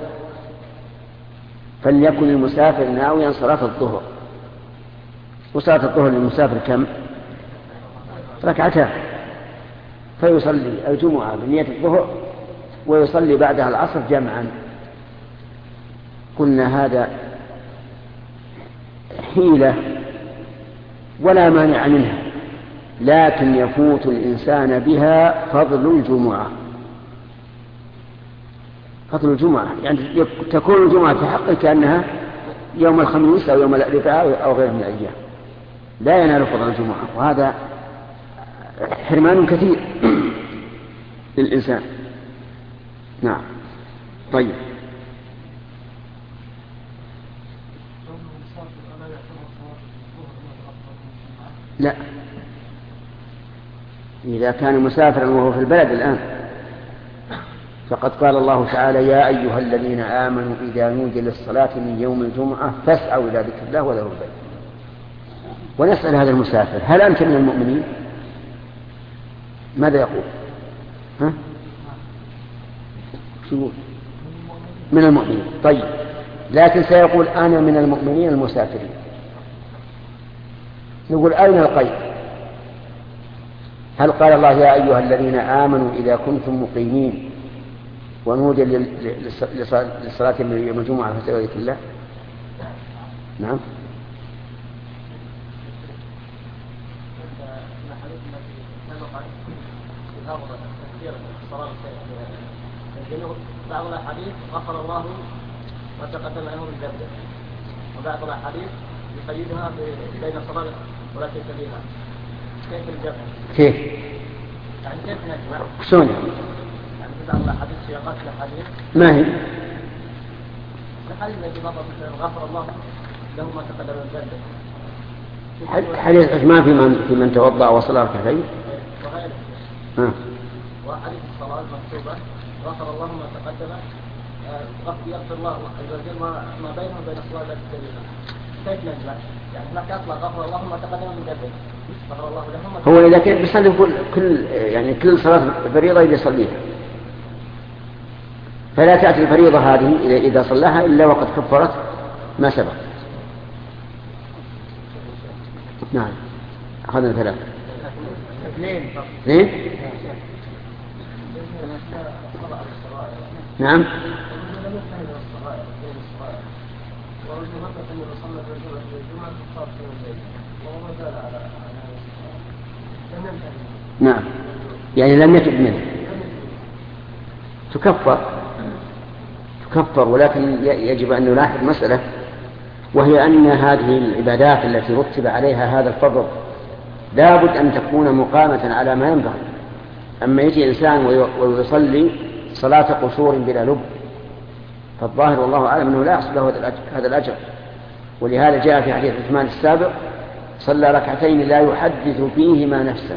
فليكن المسافر ناويا صلاة الظهر. وصلاة الظهر للمسافر كم؟ ركعتان، فيصلي الجمعة بنية الظهر ويصلي بعدها العصر جمعا. قلنا هذا حيلة ولا مانع منها، لكن يفوت الإنسان بها فضل الجمعة. فضل الجمعة يعني تكون الجمعة في حقه كأنها يوم الخميس أو يوم الأربعاء أو غيره من الأيام، لا ينال فضل الجمعة، وهذا حرمان كثير للإنسان. نعم. طيب، لا، إذا كان مسافرا وهو في البلد الآن فقد قال الله تعالى يا أيها الذين آمنوا إذا نودي للصلاة من يوم الجمعة فاسعوا إلى ذكر الله وذروا البيع. ونسأل هذا المسافر هل أنت من المؤمنين؟ ماذا يقول؟ ها؟ شو يقول؟ من المؤمنين. طيب، لكن سيقول أنا من المؤمنين المسافرين. نقول أين القيد؟ هل قال الله يا أيها الذين آمنوا إذا كنتم مقيمين ونودي للصلاة يوم الجمعة فاسعوا إلى ذكر الله؟ نعم. بعض الأحاديث غفر الله ما تقدم له من ذنبه، وبعض الأحاديث يقيدها بين الصلاة ولا تنتبهها. كيف الجمع؟ كيف؟ يعني كيف نجمع؟ شلون؟ يعني في بعض الأحاديث سياقات الأحاديث ما هي؟ الحديث الذي غفر الله له ما تقدم من ذنبه. حديث عثمان في من توضأ وصلى ركعتين. وغيره. وحديث الصلاة المكتوبة غفر الله ما تقدم، يغفر الله عز وجل ما بينه وبين الصلاة التي تليها. كيف نجمع؟ يعني هناك أصلا غفر الله ما تقدم من ذنبه، غفر الله له. هو إذا كان بيصلي كل صلاة فريضة يصليها، فلا تأتي الفريضة هذه إذا صلاها إلا وقد كفرت ما سبق. نعم. أخذنا ثلاثة. اثنين. نعم. نعم، يعني لم يتب منه تكفر، ولكن يجب أن نلاحظ مسألة، وهي أن هذه العبادات التي رتب عليها هذا الفضل لابد أن تكون مقامة على ما ينبغي. أما يجي إنسان ويصلي صلاة قصور بلا لب، فالظاهر والله أعلم أنه لا يحصل له هذا الأجر. ولهذا جاء في حديث عثمان السابق: صلى ركعتين لا يحدث فيهما نفسه.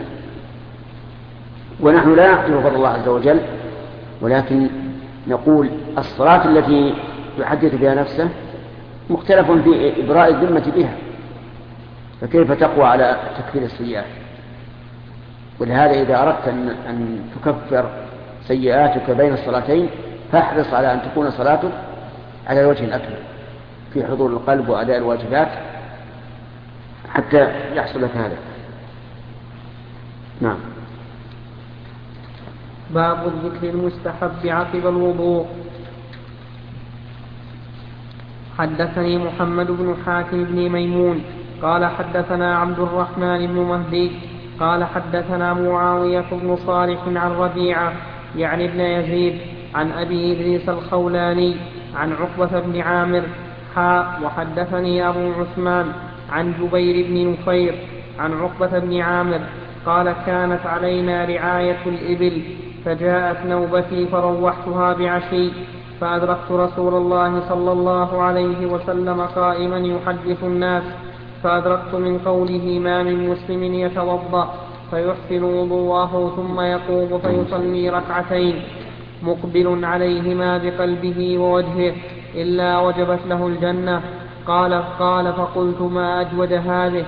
ونحن لا نعطيه فضل الله عز وجل، ولكن نقول الصلاة التي يحدث بها نفسه مختلف في إبراء الذمة بها، فكيف تقوى على تكفير السيئات؟ ولهذا إذا أردت أن تكفر سيئاتك بين الصلاتين فاحرص على أن تكون صلاتك على الوجه الأكمل في حضور القلب وأداء الواجبات حتى يحصل لك هذا. نعم. باب الذكر المستحب عقب الوضوء. حدثني محمد بن حاتم بن ميمون قال حدثنا عبد الرحمن بن مهدي قال حدثنا معاوية بن صالح عن ربيعة يعني ابن يزيد عن أبي إدريس الخولاني عن عقبة بن عامر وحدثني أبو عثمان عن جبير بن نفير عن عقبة بن عامر قال كانت علينا رعاية الإبل فجاءت نوبتي فروحتها بعشي فأدركت رسول الله صلى الله عليه وسلم قائما يحدث الناس فأدركت من قوله ما من مسلم يتوضأ فيحسن وضوءه ثم يقوم فيصلي ركعتين مقبل عليهما بقلبه ووجهه إلا وجبت له الجنة. قال فقلت ما أجود هذه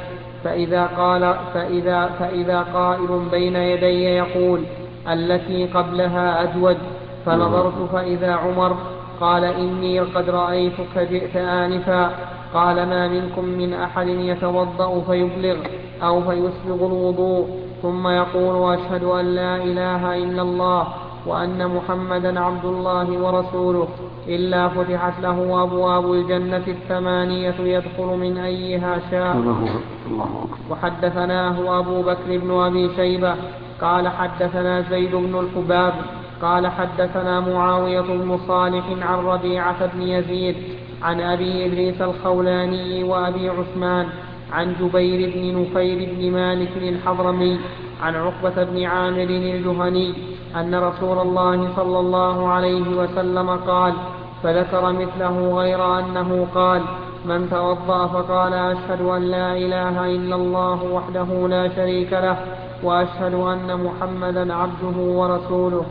فإذا قائل بين يدي يقول التي قبلها أجود فنظرت فإذا عمر قال إني قد رأيتك جئت آنفا قال ما منكم من أحد يتوضأ فيبلغ أو فيسبغ الوضوء ثم يقول أشهد أن لا إله إلا الله وأن محمدا عبد الله ورسوله إلا فتحت له أبواب الجنة 8 يدخل من أيها شاء. وحدثناه أبو بكر بن أبي شيبة قال حدثنا زيد بن الحباب قال حدثنا معاوية بن صالح عن ربيعة بن يزيد عن أبي إدريس الخولاني وأبي عثمان عن جبير بن نفير بن مالك الحضرمي عن عقبة بن عامر الجهني أن رسول الله صلى الله عليه وسلم قال فذكر مثله غير أنه قال من توضأ فقال أشهد أن لا إله إلا الله وحده لا شريك له وأشهد أن محمدا عبده ورسوله.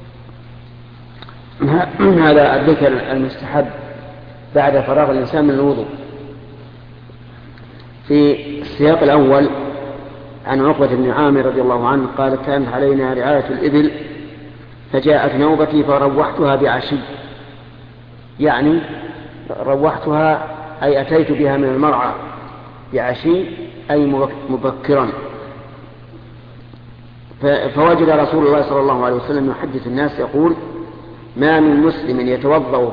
هذا الذكر المستحب بعد فراغ الإنسان من الوضوء. في السياق الأول عن عقبة بن عامر رضي الله عنه قال كانت علينا رعاية الإبل فجاءت نوبتي فروحتها بعشي، يعني روحتها أي أتيت بها من المرعى بعشي أي مبكرا. فوجد رسول الله صلى الله عليه وسلم يحدث الناس يقول ما من مسلم يتوضأ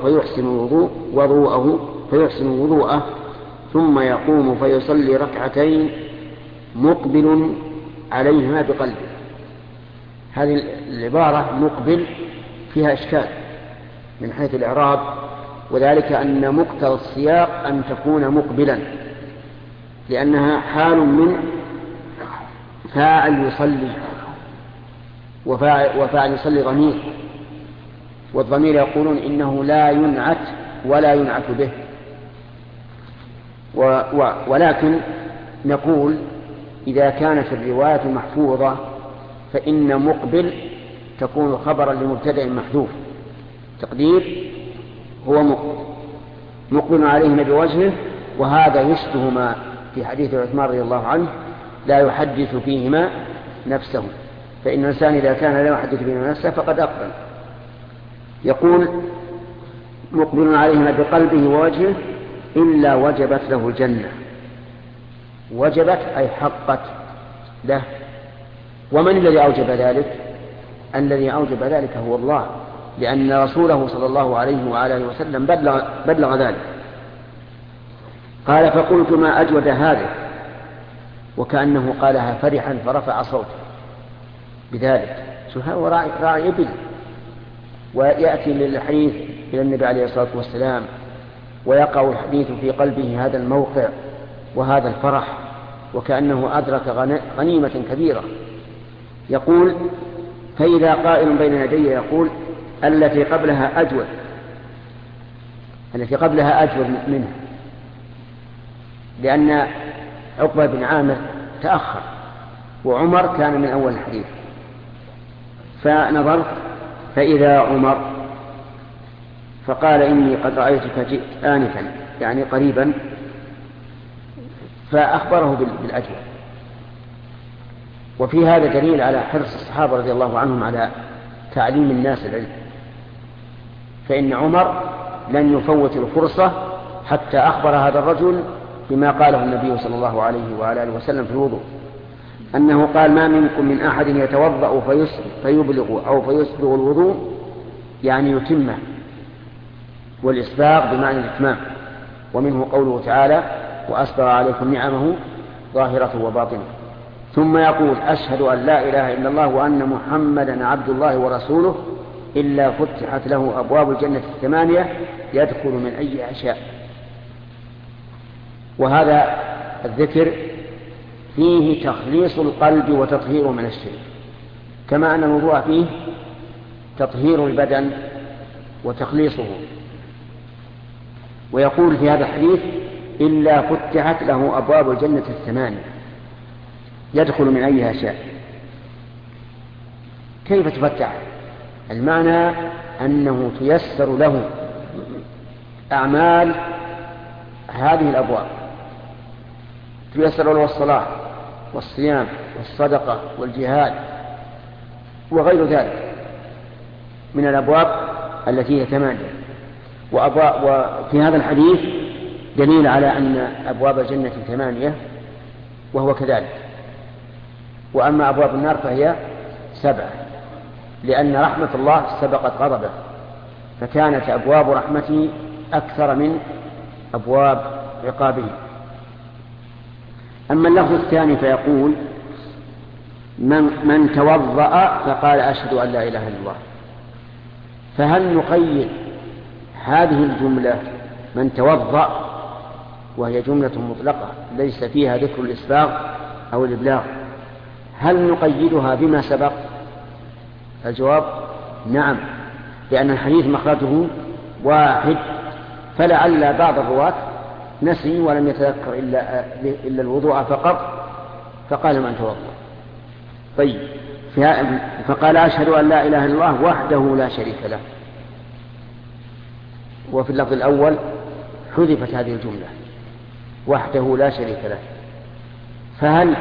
فيحسن وضوءه ثم يقوم فيصلي ركعتين مقبل عليهما بقلبه. هذه العبارة مقبل فيها إشكال من حيث الإعراب، وذلك أن مقتضى السياق أن تكون مقبلا لأنها حال من فاعل يصلي، وفاعل يصلي ضمير، والضمير يقولون إنه لا ينعت ولا ينعت به. ولكن نقول إذا كانت الرواية محفوظة فإن مقبل تكون خبرا لمبتدأ محذوف، تقدير هو مقبل عليهما بوجهه، وهذا يشبه ما في حديث عثمان رضي الله عنه لا يحدث فيهما نفسه، فإن الإنسان إذا كان لا يحدث فيهما نفسه فقد أقبل. يقول مقبل عليهما بقلبه ووجهه إلا وجبت له الجنة. وجبت أي حقت له. ومن الذي أوجب ذلك؟ الذي أوجب ذلك هو الله، لأن رسوله صلى الله عليه وآله وسلم بلغ ذلك. قال فقلت ما أجود هذه، وكأنه قالها فرحا فرفع صوته بذلك. هو راعي إبل ويأتي للحديث إلى النبي عليه الصلاة والسلام ويقع الحديث في قلبه هذا الموقع وهذا الفرح، وكأنه أدرك غنيمة كبيرة. يقول فإذا قائل بين يدي يقول التي قبلها أجود منها، لأن عقبة بن عامر تأخر وعمر كان من أول الحديث، فنظرت فإذا عمر فقال إني قد رأيتك جئت آنفا يعني قريبا، فأخبره بالأجر. وفي هذا دليل على حرص الصحابة رضي الله عنهم على تعليم الناس العلم، فإن عمر لن يفوت الفرصة حتى أخبر هذا الرجل بما قاله النبي صلى الله عليه وعلى آله وسلم في الوضوء، أنه قال ما منكم من أحد يتوضأ فيبلغ أو فيسبغ الوضوء يعني يتمه، والإسباغ بمعنى الإتمام. ومنه قوله تعالى وأسبغ عليكم نعمه ظاهرة وباطنة. ثم يقول أشهد أن لا إله إلا الله وأن محمدا عبد الله ورسوله إلا فتحت له أبواب الجنة 8 يدخل من أي شاء. وهذا الذكر فيه تخليص القلب وتطهيره من الشرك، كما أن الوضوء فيه تطهير البدن وتخليصه. ويقول في هذا الحديث إلا فتحت له أبواب الجنة 8 يدخل من أيها شاء. كيف تفتح؟ المعنى أنه تيسر له أعمال هذه الأبواب، تيسر له الصلاة والصيام والصدقة والجهاد وغير ذلك من الأبواب التي هي 8. وفي هذا الحديث دليل على أن أبواب الجنة 8 وهو كذلك. وأما أبواب النار فهي 7، لأن رحمة الله سبقت غضبه، فكانت أبواب رحمته أكثر من أبواب عقابه. أما اللفظ الثاني فيقول من توضأ فقال أشهد أن لا إله إلا الله. فهل نقيد هذه الجملة من توضأ وهي جملة مطلقة ليس فيها ذكر الإسباغ أو الإبلاغ، هل نقيدها بما سبق؟ الجواب نعم، لأن الحديث مخرجه واحد، فلعل بعض الرواة نسي ولم يتذكر إلا الوضوء فقط فقال من توضأ. طيب فقال أشهد أن لا إله إلا الله وحده لا شريك له. وفي اللفظ الأول حذفت هذه الجملة وحده لا شريك له. فهل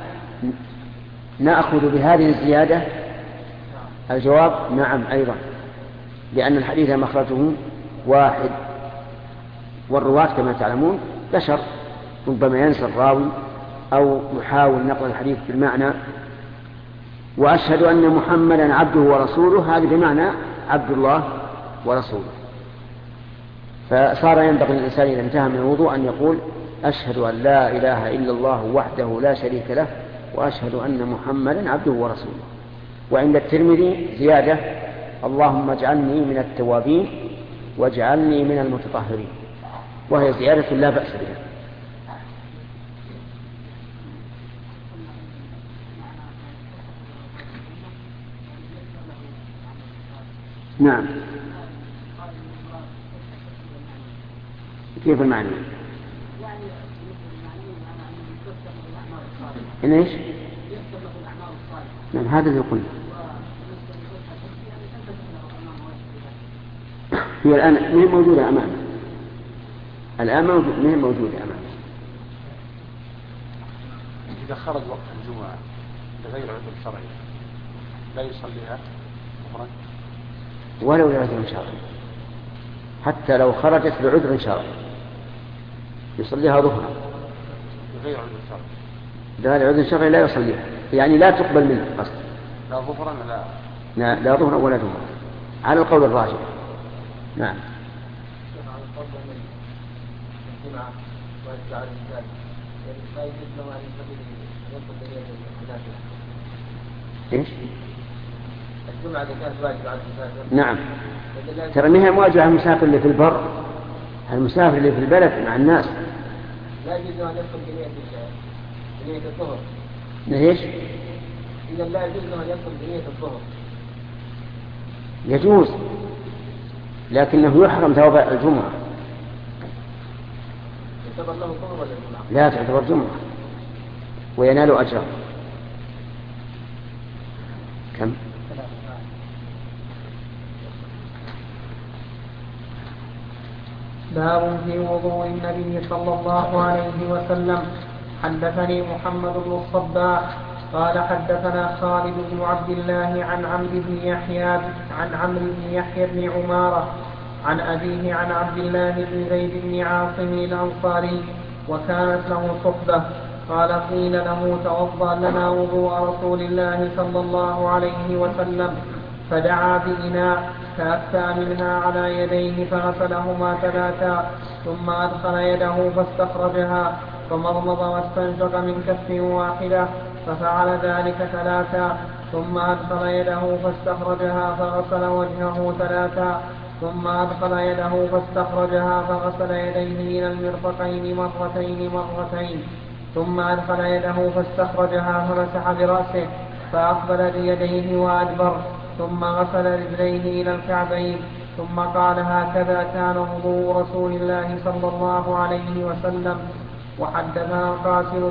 نأخذ بهذه الزيادة؟ الجواب نعم أيضا، لأن الحديث مخرجه واحد، والرواة كما تعلمون بشر، ربما ينسى الراوي أو يحاول نقل الحديث بالمعنى. وأشهد أن محمدا عبده ورسوله هذا بمعنى عبد الله ورسوله. فصار ينبغي للإنسان إذا انتهى من الوضوء أن يقول أشهد أن لا إله إلا الله وحده لا شريك له وأشهد أن محمدا عبده ورسوله. وعند الترمذي زيادة اللهم اجعلني من التوابين واجعلني من المتطهرين، وهي زيادة لا بأس بها. نعم. كيف المعنى؟ إن إيش؟ نعم هذا اللي قلنا. هي الآن مهم موجودة أمامنا، الآن مهم موجودة أمامنا. إذا خرج وقت الجمعة لغير عذر شرعي لا يصليها ظهرا ولو لعذر شرعي، حتى لو خرجت بعذر شرعي يصليها ظهرا. لغير عذر شرعي لا لعذر شرعي لا يصليها، يعني لا تقبل منه قصد. لا ظهرا لا ظهرا ولا جمعة على القول الراجح. نعم. ايش؟ الجمعة إذا كانت واجبة على المسافر. نعم. ترى ما هي مواجهة على المسافر اللي في البر، المسافر اللي في البلد مع الناس. لا يجوز أن يدخل بنية الظهر. ايش؟ إذا لا يجوز أن يدخل بنية الظهر. يجوز، لكنه يحرم ثواب الجمعة. لا تعتبر جمعة وينال أجرا. كم؟ باب في وضوء النبي صلى الله عليه وسلم. حدثني محمد بن الصباح قال حدثنا خالد بن عبد الله عن عمرو بن يحيى بن عمارة عن أبيه عن عبد الله بن زيد بن عاصم الأنصاري وكانت له صحبة قال قيل له توضأ لنا وضوء رسول الله صلى الله عليه وسلم، فدعا بإناء فأفتى منها على يديه فغسلهما ثلاثا، ثم أدخل يده فاستخرجها فمضمض واستنشق من كف واحدة، ففعل ذلك ثلاثا، ثم أدخل يده فاستخرجها فغسل وجهه ثلاثا، ثم أدخل يده فاستخرجها فغسل يديه إلى المرفقين مرتين، ثم أدخل يده فاستخرجها فمسح برأسه فأقبل بيديه وأدبر، ثم غسل رجليه إلى الكعبين، ثم قال هكذا كان وضوء رسول الله صلى الله عليه وسلم. وحدثني القاسم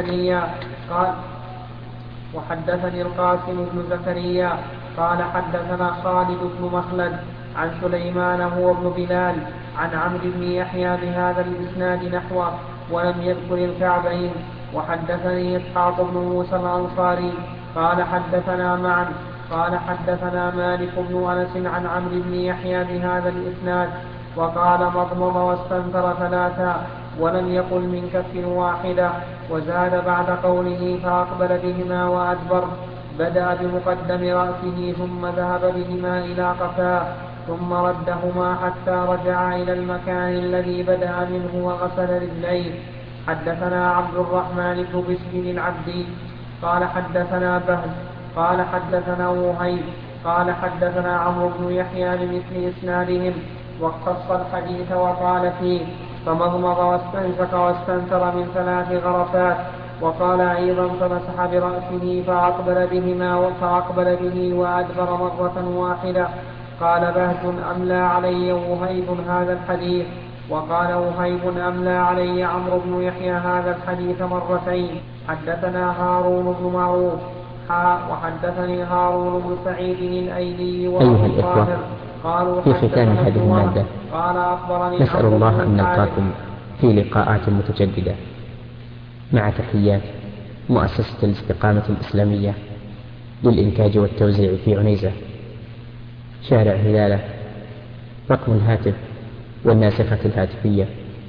بن زكريا قال حدثنا خالد بن مخلد عن سليمان هو بن بلال عن عمرو بن يحيى بهذا الإسناد نحوه ولم يذكر الكعبين. وحدثني إسحاق بن موسى الأنصاري قال حدثنا معا قال حدثنا مالك بن أنس عن عمرو بن يحيى بهذا الإسناد وقال مضمض واستنثر ثلاثا ولم يقل من كف واحدة، وزاد بعد قوله فأقبل بهما وأدبر، بدأ بمقدم رأسه ثم ذهب بهما إلى قفاه ثم ردهما حتى رجع إلى المكان الذي بدأ منه وغسل رجليه. حدثنا عبد الرحمن بن بشر العبدي قال حدثنا بهز قال حدثنا وهيب قال حدثنا عمرو بن يحيى بمثل إسنادهم واقتص الحديث وقال فيه فمضمض واستنشق واستنثر من 3 غرفات، وقال أيضا فمسح برأسه فأقبل به وأدبر مرة واحدة. قال بهز أملى علي وهيب هذا الحديث، وقال وهيب أملى علي عمرو بن يحيى هذا الحديث مرتين. حدثنا هارون بن معروف وحدثني هارون بن سعيد الأيلي أيها الإخوة، في ختام هذه المادة نسأل الله أن نلقاكم في لقاءات متجددة مع تحيات مؤسسة الاستقامة الإسلامية للإنتاج والتوزيع في عنيزة، شارع هلالة. رقم الهاتف والناسخة الهاتفية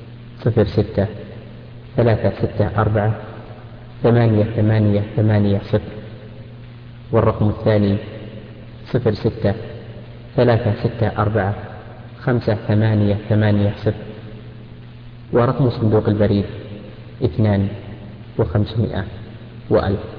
06-364-8880، والرقم الثاني 06-364-5880، ورقم صندوق البريد 2500 و1000.